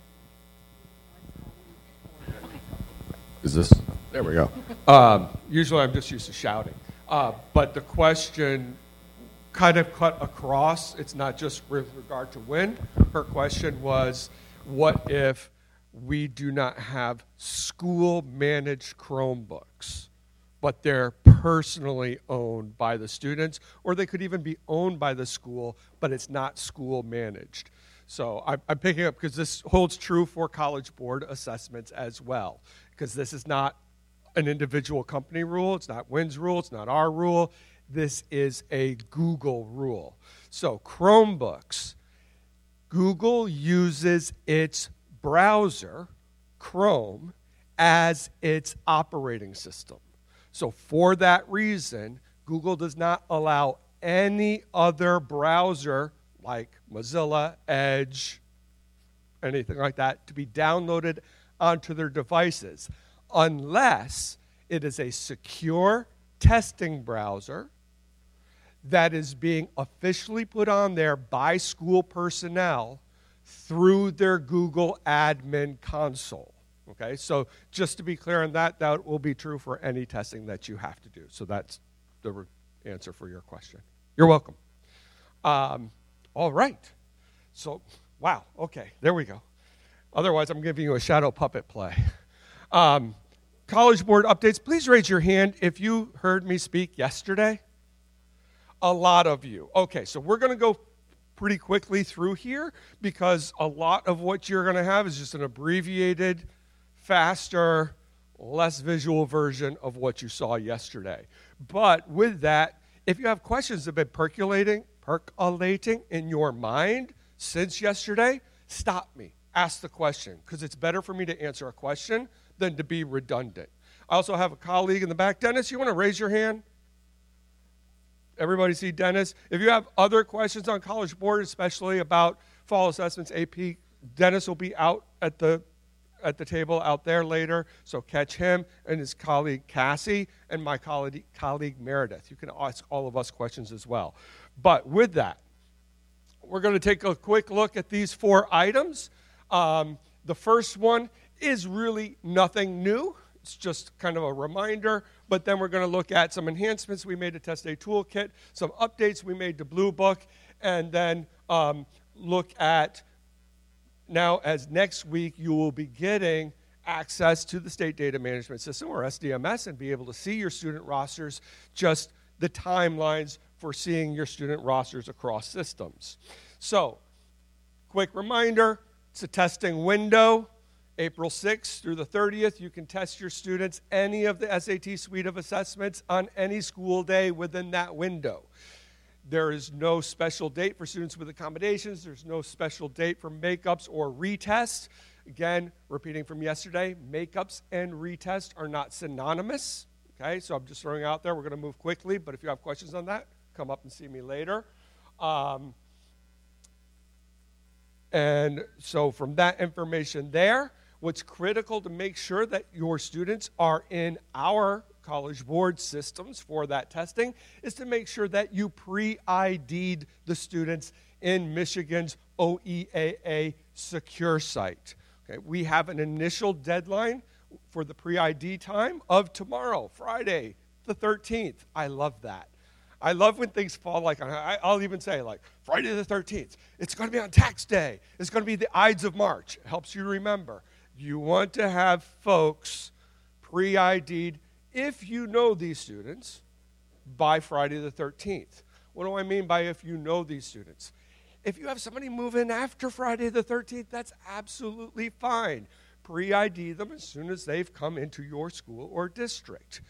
Is this? There we go. Um, usually I'm just used to shouting. Uh, but the question kind of cut across. It's not just with regard to W I N. Her question was, what if we do not have school-managed Chromebooks, but they're personally owned by the students, or they could even be owned by the school, but it's not school-managed. So I'm, I'm picking up because this holds true for College Board assessments as well, because this is not an individual company rule. It's not W I N's rule. It's not our rule. This is a Google rule. So Chromebooks, Google uses its browser, Chrome, as its operating system. So for that reason, Google does not allow any other browser like Mozilla, Edge, anything like that to be downloaded onto their devices unless it is a secure testing browser that is being officially put on there by school personnel through their Google admin console. Okay, so just to be clear on that, that will be true for any testing that you have to do. So that's the re- answer for your question. You're welcome. Um, all right. So, wow, okay, there we go. Otherwise, I'm giving you a shadow puppet play. Um, College Board updates, please raise your hand if you heard me speak yesterday. A lot of you. Okay, so we're going to go pretty quickly through here because a lot of what you're going to have is just an abbreviated, faster, less visual version of what you saw yesterday. But with that, if you have questions that have been percolating, percolating in your mind since yesterday, stop me. Ask the question, because it's better for me to answer a question than to be redundant. I also have a colleague in the back. Dennis, you want to raise your hand? Everybody see Dennis? If you have other questions on College Board, especially about fall assessments, A P Dennis will be out at the at the table out there later, so catch him and his colleague Cassie and my colleague, colleague Meredith. You can ask all of us questions as well. But with that, we're going to take a quick look at these four items. Um, the first one is really nothing new. It's just kind of a reminder, but then we're going to look at some enhancements we made to Test Day Toolkit, some updates we made to Blue Book, and then um, look at now, as next week, you will be getting access to the State Data Management System, or S D M S, and be able to see your student rosters, just the timelines for seeing your student rosters across systems. So, quick reminder, it's a testing window. April sixth through the thirtieth, you can test your students any of the S A T suite of assessments on any school day within that window. There is no special date for students with accommodations. There's no special date for makeups or retests. Again, repeating from yesterday, makeups and retest are not synonymous. Okay, so I'm just throwing out there. We're going to move quickly, but if you have questions on that, come up and see me later. Um, and so from that information there, what's critical to make sure that your students are in our College Board systems for that testing is to make sure that you pre-I D'd the students in Michigan's O E A A secure site. Okay, we have an initial deadline for the pre-I D time of tomorrow, Friday, the thirteenth. I love that. I love when things fall like, I'll even say like, Friday the thirteenth. It's going to be on tax day. It's going to be the Ides of March. It helps you remember. You want to have folks pre-I D'd, if you know these students, by Friday the thirteenth. What do I mean by if you know these students? If you have somebody move in after Friday the thirteenth, that's absolutely fine. Pre-I D them as soon as they've come into your school or district.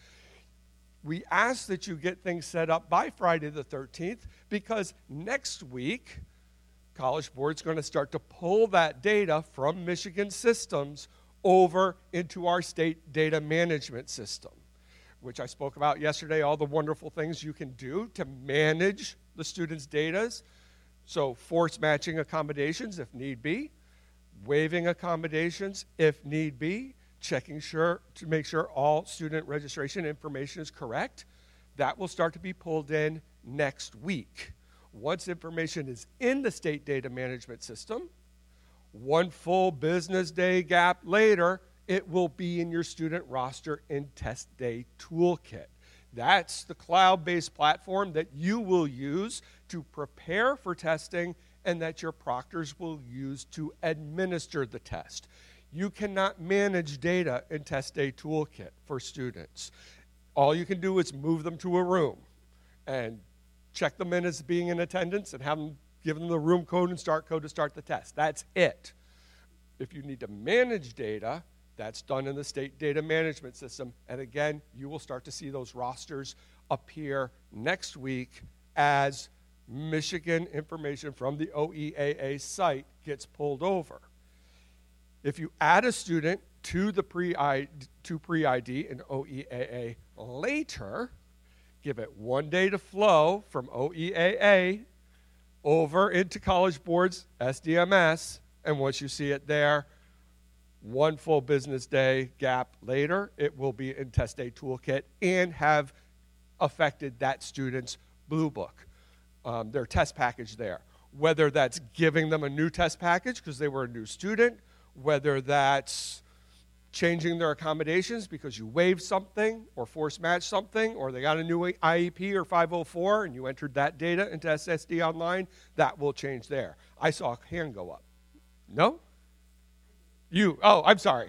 We ask that you get things set up by Friday the thirteenth because next week, College Board's going to start to pull that data from Michigan systems over into our state data management system, which I spoke about yesterday, all the wonderful things you can do to manage the students' data. So force matching accommodations if need be, waiving accommodations if need be, checking sure to make sure all student registration information is correct. That will start to be pulled in next week. Once information is in the state data management system, one full business day gap later, it will be in your student roster in Test Day Toolkit. That's the cloud-based platform that you will use to prepare for testing and that your proctors will use to administer the test. You cannot manage data in Test Day Toolkit for students. All you can do is move them to a room and check them in as being in attendance and have them give them the room code and start code to start the test. That's it. If you need to manage data, that's done in the state data management system. And again, you will start to see those rosters appear next week as Michigan information from the O E A A site gets pulled over. If you add a student to the pre-I, to pre-I D in O E A A later, give it one day to flow from O E A A over into College Board's S D M S, and once you see it there, one full business day gap later, it will be in Test Day Toolkit and have affected that student's Blue Book, um, their test package there. Whether that's giving them a new test package because they were a new student, whether that's changing their accommodations because you waived something or force matched something, or they got a new I E P or five oh four and you entered that data into S S D Online, that will change there. I saw a hand go up. No? You, oh, I'm sorry.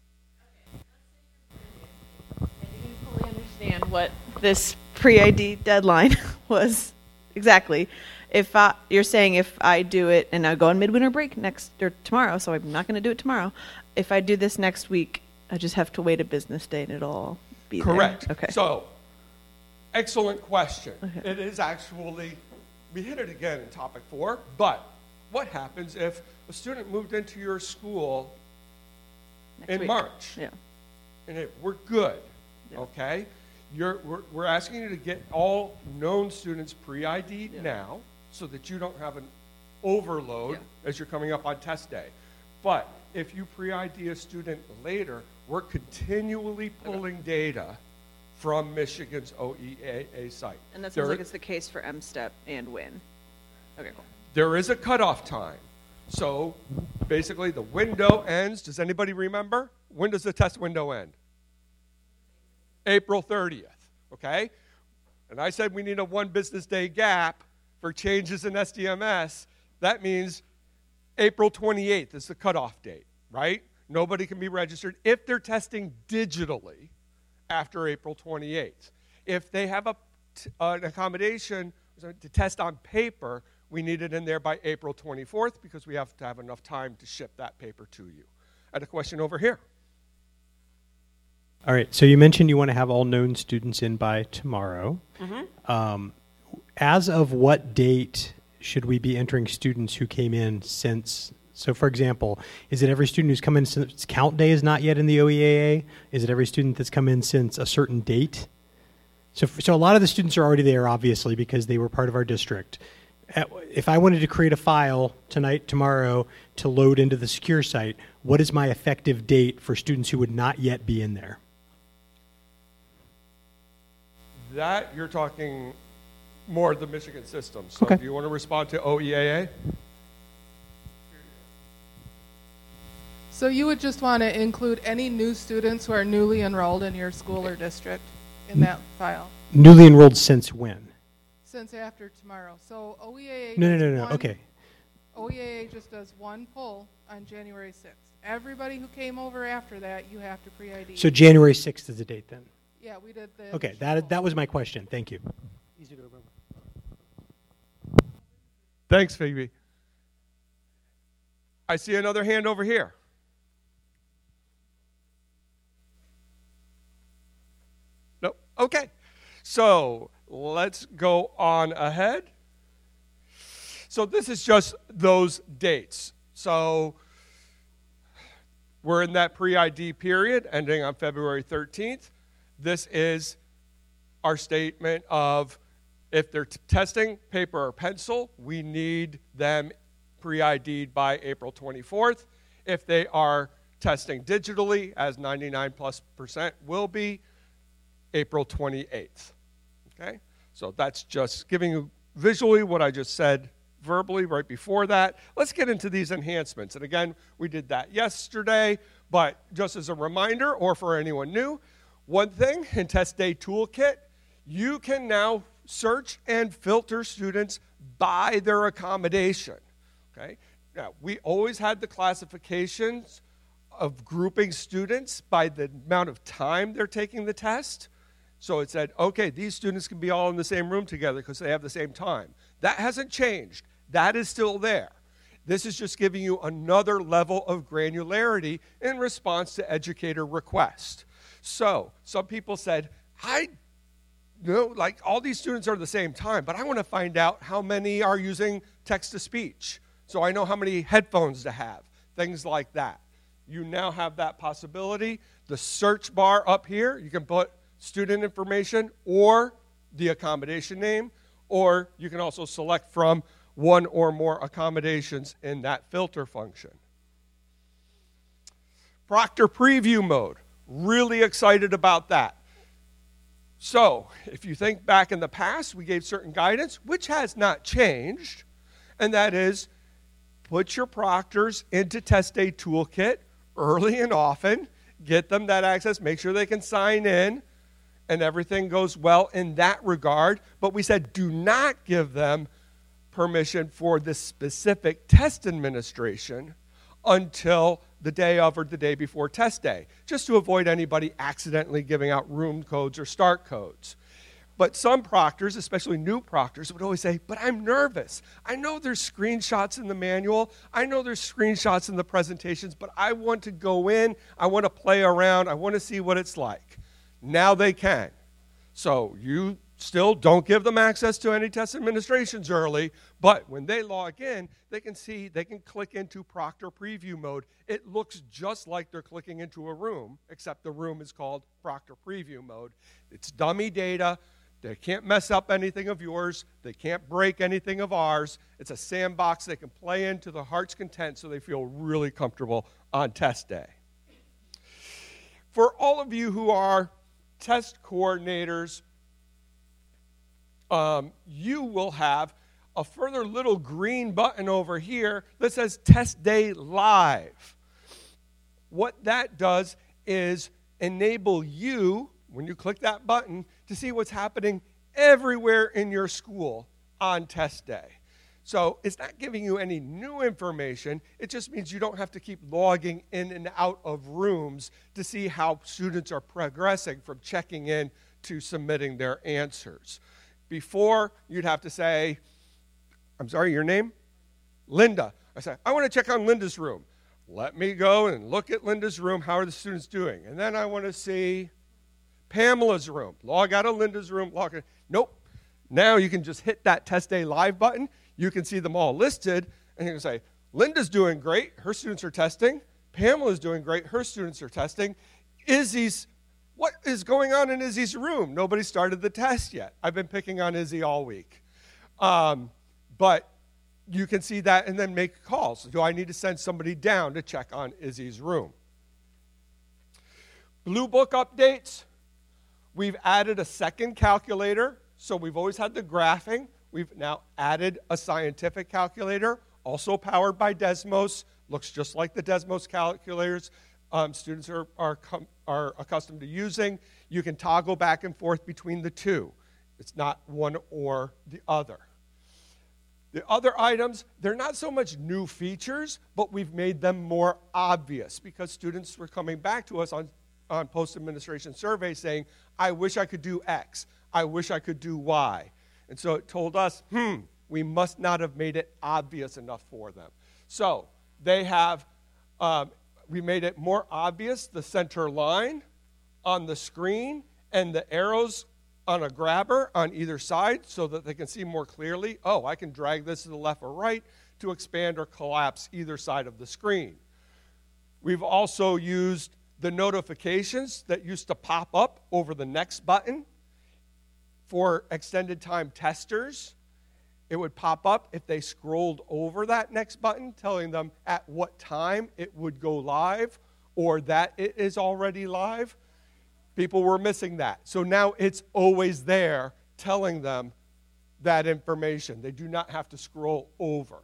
I didn't fully understand what this pre-I D deadline was exactly. If I, you're saying if I do it, and I go on midwinter break next or tomorrow, so I'm not going to do it tomorrow. If I do this next week, I just have to wait a business day and it'll all be Correct. there. Okay. So, excellent question. Okay. It is actually, we hit it again in topic four, but what happens if a student moved into your school Next in week. March? Yeah. And it, we're good, Yeah. okay? You're, we're, we're asking you to get all known students pre-I D'd Yeah. now so that you don't have an overload Yeah. as you're coming up on test day. But if you pre-I D a student later, we're continually pulling data from Michigan's O E A A site. And that sounds There- like it's the case for M STEP and WIN. Okay, cool. There is a cutoff time. So basically the window ends, does anybody remember? When does the test window end? April thirtieth, okay? And I said we need a one business day gap for changes in S D M S. That means April twenty-eighth is the cutoff date, right? Nobody can be registered if they're testing digitally after April twenty-eighth. If they have a, uh, an accommodation to test on paper, we need it in there by April twenty-fourth because we have to have enough time to ship that paper to you. I had a question over here. All right, so you mentioned you want to have all known students in by tomorrow. Mm-hmm. Um, as of what date should we be entering students who came in since, so for example, is it every student who's come in since count day is not yet in the O E A A? Is it every student that's come in since a certain date? So, so a lot of the students are already there, obviously, because they were part of our district. If I wanted to create a file tonight, tomorrow, to load into the secure site, what is my effective date for students who would not yet be in there? That, you're talking more the Michigan system. So Okay. do you want to respond to O E A A? So you would just want to include any new students who are newly enrolled in your school or district in that file Newly enrolled since when? since after tomorrow. So O E A A No, no, does no, no, one- okay. O E A A just does one pull on January sixth. Everybody who came over after that, you have to pre-I D. So January sixth is the date then? Yeah, we did the. Okay, initial that, pull. that was my question. Thank you. Easy to remember. Thanks, Phoebe. I see another hand over here. Nope. Okay. So let's go on ahead. So this is just those dates. So we're in that pre-I D period ending on February thirteenth. This is our statement of if they're t- testing paper or pencil, we need them pre-I D'd by April twenty-fourth. If they are testing digitally, as ninety-nine plus percent will be, April twenty-eighth. Okay? So that's just giving you visually what I just said verbally right before that. Let's get into these enhancements. And again, we did that yesterday, but just as a reminder, or for anyone new, one thing in Test Day Toolkit, you can now search and filter students by their accommodation. Okay? Now, we always had the classifications of grouping students by the amount of time they're taking the test. So it said, okay, these students can be all in the same room together because they have the same time. That hasn't changed. That is still there. This is just giving you another level of granularity in response to educator request. So some people said, I know, like all these students are the same time, but I want to find out how many are using text-to-speech. So I know how many headphones to have, things like that. You now have that possibility. The search bar up here, you can put student information or the accommodation name, or you can also select from one or more accommodations in that filter function. Proctor preview mode, really excited about that. So, if you think back in the past, we gave certain guidance, which has not changed, and that is put your proctors into Test Day Toolkit early and often, get them that access, make sure they can sign in, and everything goes well in that regard. But we said do not give them permission for the specific test administration until the day of or the day before test day, just to avoid anybody accidentally giving out room codes or start codes. But some proctors, especially new proctors, would always say, but I'm nervous. I know there's screenshots in the manual. I know there's screenshots in the presentations, but I want to go in. I want to play around. I want to see what it's like. Now they can. So you still don't give them access to any test administrations early, but when they log in, they can see, they can click into Proctor Preview mode. It looks just like they're clicking into a room, except the room is called Proctor Preview mode. It's dummy data. They can't mess up anything of yours. They can't break anything of ours. It's a sandbox they can play in to their heart's content so they feel really comfortable on test day. For all of you who are test coordinators, um, you will have a further little green button over here that says Test Day Live. What that does is enable you, when you click that button, to see what's happening everywhere in your school on test day. So it's not giving you any new information. It just means you don't have to keep logging in and out of rooms to see how students are progressing from checking in to submitting their answers. Before, you'd have to say, I'm sorry, your name? Linda. I say, I want to check on Linda's room. Let me go and look at Linda's room. How are the students doing? And then I want to see Pamela's room. Log out of Linda's room. Log in. Nope. Now you can just hit that Test Day Live button. You can see them all listed. And you can say, Linda's doing great. Her students are testing. Pamela's doing great. Her students are testing. Izzy's, what is going on in Izzy's room? Nobody started the test yet. I've been picking on Izzy all week. Um, but you can see that and then make calls. Do I need to send somebody down to check on Izzy's room? Blue Book updates. We've added a second calculator. So we've always had the graphing. We've now added a scientific calculator, also powered by Desmos. Looks just like the Desmos calculators um, students are, are, com- are accustomed to using. You can toggle back and forth between the two. It's not one or the other. The other items, they're not so much new features, but we've made them more obvious because students were coming back to us on, on post-administration surveys saying, I wish I could do X. I wish I could do Y. And so it told us, hmm, we must not have made it obvious enough for them. So they have, um, we made it more obvious, the center line on the screen and the arrows on a grabber on either side so that they can see more clearly, oh, I can drag this to the left or right to expand or collapse either side of the screen. We've also used the notifications that used to pop up over the next button. For extended time testers, it would pop up if they scrolled over that next button, telling them at what time it would go live or that it is already live. People were missing that. So now it's always there telling them that information. They do not have to scroll over.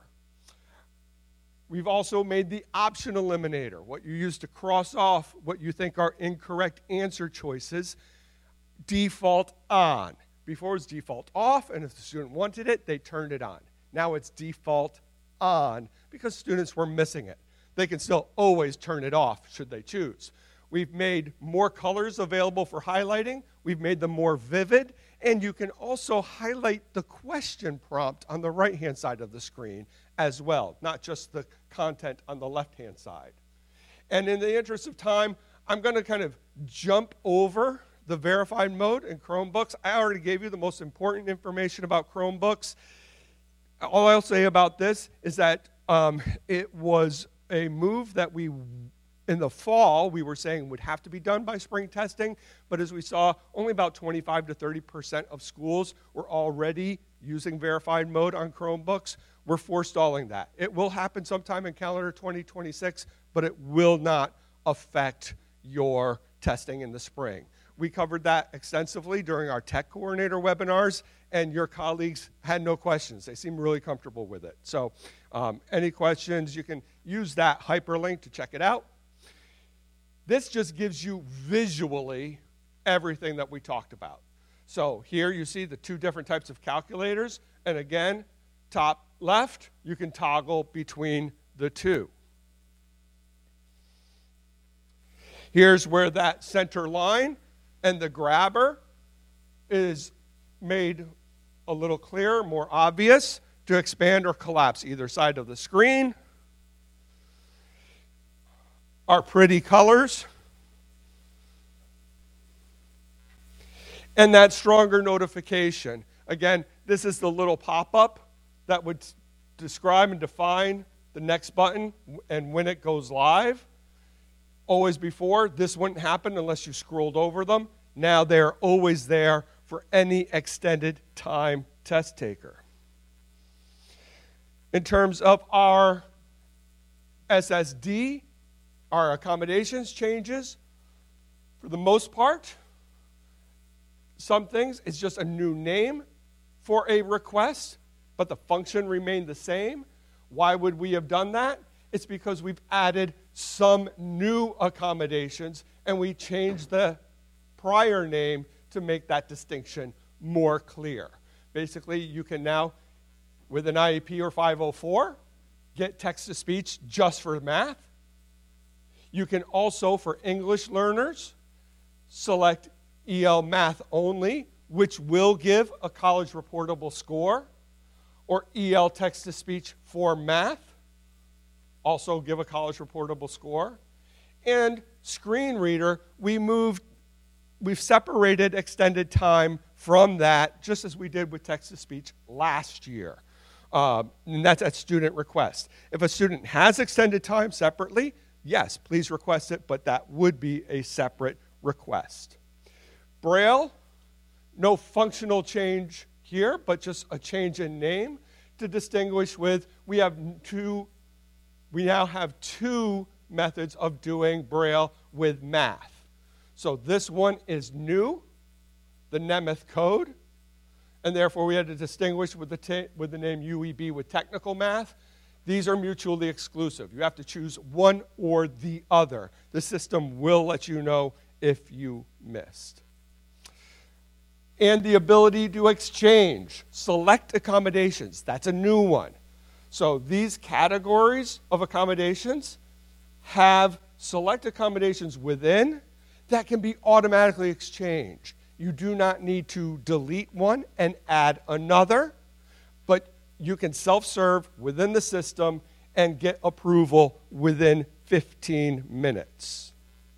We've also made the option eliminator, what you use to cross off what you think are incorrect answer choices, default on. Before it was default off, and if the student wanted it, they turned it on. Now it's default on because students were missing it. They can still always turn it off should they choose. We've made more colors available for highlighting. We've made them more vivid, and you can also highlight the question prompt on the right-hand side of the screen as well, not just the content on the left-hand side. And in the interest of time, I'm going to kind of jump over the verified mode in Chromebooks. I already gave you the most important information about Chromebooks. All I'll say about this is that um, it was a move that we, in the fall, we were saying would have to be done by spring testing, but as we saw, only about twenty-five to thirty percent of schools were already using verified mode on Chromebooks. We're forestalling that. It will happen sometime in calendar twenty twenty-six, but it will not affect your testing in the spring. We covered that extensively during our tech coordinator webinars, and your colleagues had no questions. They seemed really comfortable with it. So um, any questions, you can use that hyperlink to check it out. This just gives you visually everything that we talked about. So here you see the two different types of calculators, and again, top left, you can toggle between the two. Here's where that center line and the grabber is made a little clearer, more obvious to expand or collapse either side of the screen. Our pretty colors. And that stronger notification. Again, this is the little pop-up that would describe and define the next button and when it goes live. Always before, this wouldn't happen unless you scrolled over them. Now they're always there for any extended time test taker. In terms of our S S D, our accommodations changes, for the most part, some things, it's just a new name for a request, but the function remained the same. Why would we have done that? It's because we've added some new accommodations, and we changed the prior name to make that distinction more clear. Basically, you can now, with an I E P or five oh four, get text-to-speech just for math. You can also, for English learners, select E L Math only, which will give a college reportable score, or E L text-to-speech for math, also give a college reportable score. And screen reader, we moved, we've separated extended time from that, just as we did with text-to-speech last year. Uh, and that's at student request. If a student has extended time separately, yes, please request it, but that would be a separate request. Braille, no functional change here, but just a change in name to distinguish with, we have two, we now have two methods of doing Braille with math. So this one is new, the Nemeth code, and therefore we had to distinguish with the, ta- with the name U E B with technical math. These are mutually exclusive. You have to choose one or the other. The system will let you know if you missed. And the ability to exchange, select accommodations. That's a new one. So these categories of accommodations have select accommodations within that can be automatically exchanged. You do not need to delete one and add another, but you can self-serve within the system and get approval within fifteen minutes.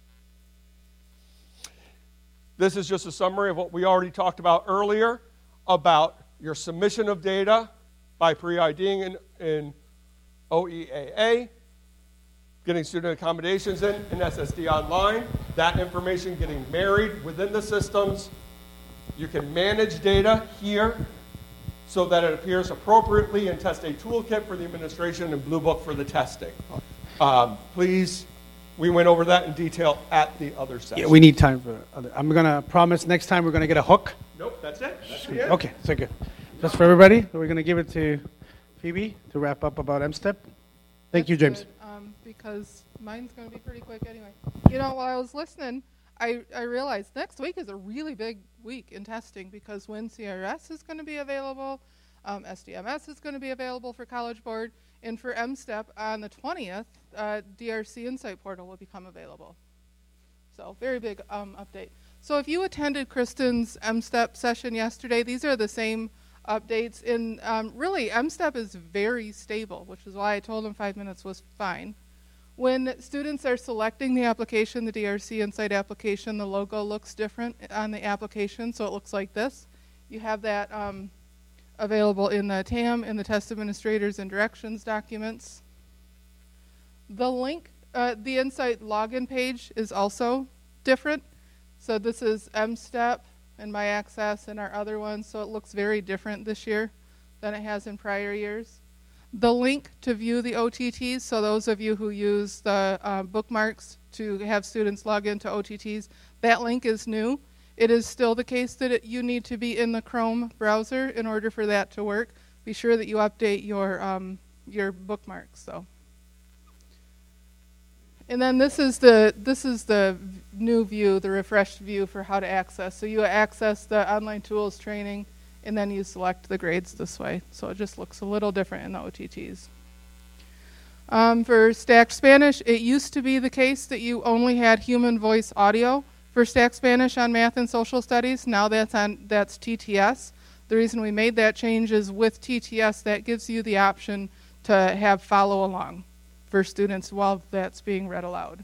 This is just a summary of what we already talked about earlier about your submission of data by pre-IDing in, in O E A A, getting student accommodations in, in S S D Online, that information getting married within the systems. You can manage data here so that it appears appropriately in Test A Toolkit for the administration and Blue Book for the testing. Um, please, we went over that in detail at the other session. Yeah, we need time for other. I'm going to promise next time we're going to get a hook. Nope, that's it. That's the end. Okay, so good. Just for everybody, we're going to give it to Phoebe to wrap up about M STEP. Thank That's you, James. good, um, because mine's going to be pretty quick anyway. You know, while I was listening, I, I realized next week is a really big week in testing because when C R S is going to be available, um, S D M S is going to be available for College Board, and for M STEP on the twentieth, uh, D R C Insight Portal will become available. So very big um, update. So if you attended Kristen's M STEP session yesterday, these are the same updates. And um, really, M STEP is very stable, which is why I told them five minutes was fine. When students are selecting the application, the D R C Insight application, the logo looks different on the application, so it looks like this. You have that um, available in the T A M, in the test administrators and directions documents. The link, uh, the Insight login page is also different. So this is M STEP and My Access and our other ones, so it looks very different this year than it has in prior years. The link to view the O T Ts, so those of you who use the uh, bookmarks to have students log into O T Ts, that link is new. It is still the case that it, you need to be in the Chrome browser in order for that to work. Be sure that you update your, um, your bookmarks. So. And then this is the this is the new view, the refreshed view for how to access. So you access the online tools training, and then you select the grades this way. So it just looks a little different in the O T Ts. Um, for Stacked Spanish, it used to be the case that you only had human voice audio for Stacked Spanish on math and social studies. Now that's on that's T T S. The reason we made that change is with T T S, that gives you the option to have follow along for students while that's being read aloud.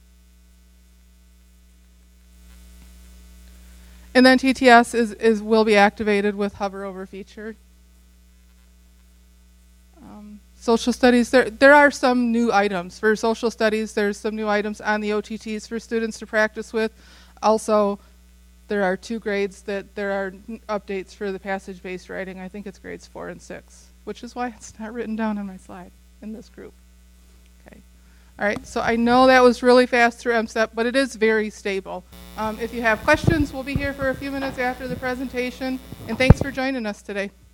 And then T T S is, is will be activated with hover over feature. Um, social studies, there, there are some new items. For social studies, there's some new items on the O T Ts for students to practice with. Also, there are two grades that there are n- updates for the passage-based writing. I think it's grades four and six, which is why it's not written down on my slide in this group. Okay. All right, so I know that was really fast through M STEP, but it is very stable. Um, if you have questions, we'll be here for a few minutes after the presentation, and thanks for joining us today.